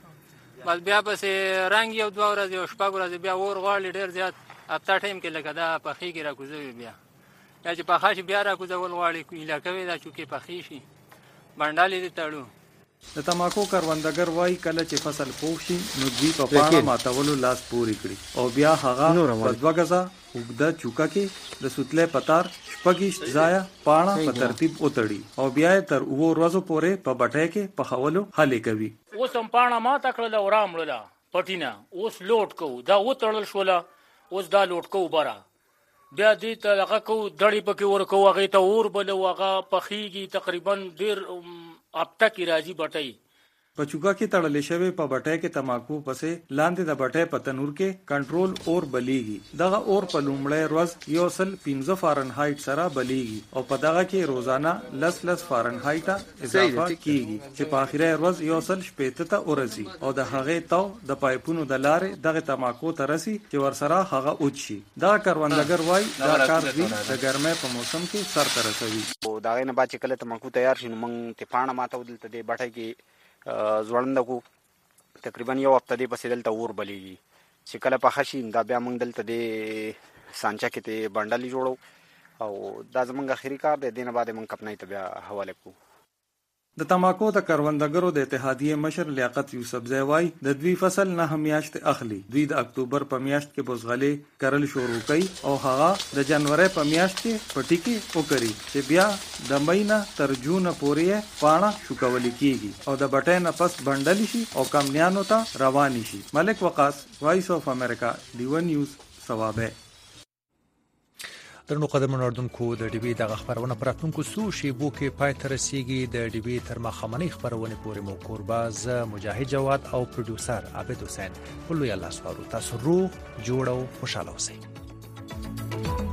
بس بیا پسې رنګ یو دوه ورځې او شپږ ورځې بیا اور غواړي ډېر زیات هفته ټایم کې لکه دا پخېږي راکوزوي بیا یا چې پخه شي بیا راکوزول غواړي ایله کوي دا چوکې پخې شي بنډالې دې تړو. د تماکو کروندګر وایي کله چې فصل پوخ شي نو دوی په پاڼه ماتولو لاس پورې کړي او بیا هغه په دوه غزه اوږده چوکه کې د سوتلې پتار شپږیشت ځایه پاڼه په ترتیب وتړي او بیا یې تر اوو ورځو پورې په بټۍ کې پخولو هلې کوي. اوس هم پاڼه ماته کړله او رامړله پټینه، اوس لوټ کوو، دا وتړل شوله، اوس دا لوټ کوو بره، بیا دې ته هغه کوو دړې پکې ورکوو، هغې ته اور بلو، هغه پخېږي تقریبا ډېر هفته کې راځي بټۍ. په چوکا کې تړلې شوی په بټۍ کې تماکو پسې لاندې د بټۍ په تنور کې کنټرول اور بلیږي. دغه اور په لومړی ورځ یو سل پنځه فارنهایټ سره بلیږي او په دغه کې روزانه لس لس فارنهایټ اضافه کیږي چې په اخري ورځ یو سل شپېته ته ورسي او د هغې تو د پایپونو د لارې دغه تماکو ته رسي چې ورسره هغه اوچ شي. دا کروندګر وایي دا کار دوی د ګرمۍ په موسم کې سرته رسوي. دا غي نه بعد چې کله تماکو تیار شي نو موږ ته پاڼه ماته ودلته دی بټۍ کې ځوړنده کو تقریبا یو هفته دی پسې دلته اور بلیږي چې کله پخه شي دا بیا موږ دلته دی سانچه کې ته بنډلې جوړو او دا زمونږ اخري کار دی. دینه بعد موږ کپنۍ ته بیا حواله کوو. د تماکو د کروندګرو د اتحادیې مشر لیاقت یوسف زوی د دوی فصل نه میاشت اخلي. دوی د اکتوبر په میاشت کې بوزغلې کرل شروع کړي او هغه د جنوري په میاشت کې پټي کې وکړي چې بیا د مې نه تر جون پورې پاڼه شوکول کیږي او د بټې نه پس بندل شي او کمنیانو ته روان شي. ملک وقاص، وایس اف امریکا، ډیو نیوز، ثوابه. درنو قدرمن اردوونکو، د ډي بي دغه خبرونه پراتونکو سو شیبو کې پای ته رسیږي. د ډي بي تر مخامنۍ خبرونه پورې مو کورباز مجاهد جواد او پروډوسر عابد حسین په لوی الله سپارو. تاسو روغ جوړ او خوشاله اوسئ.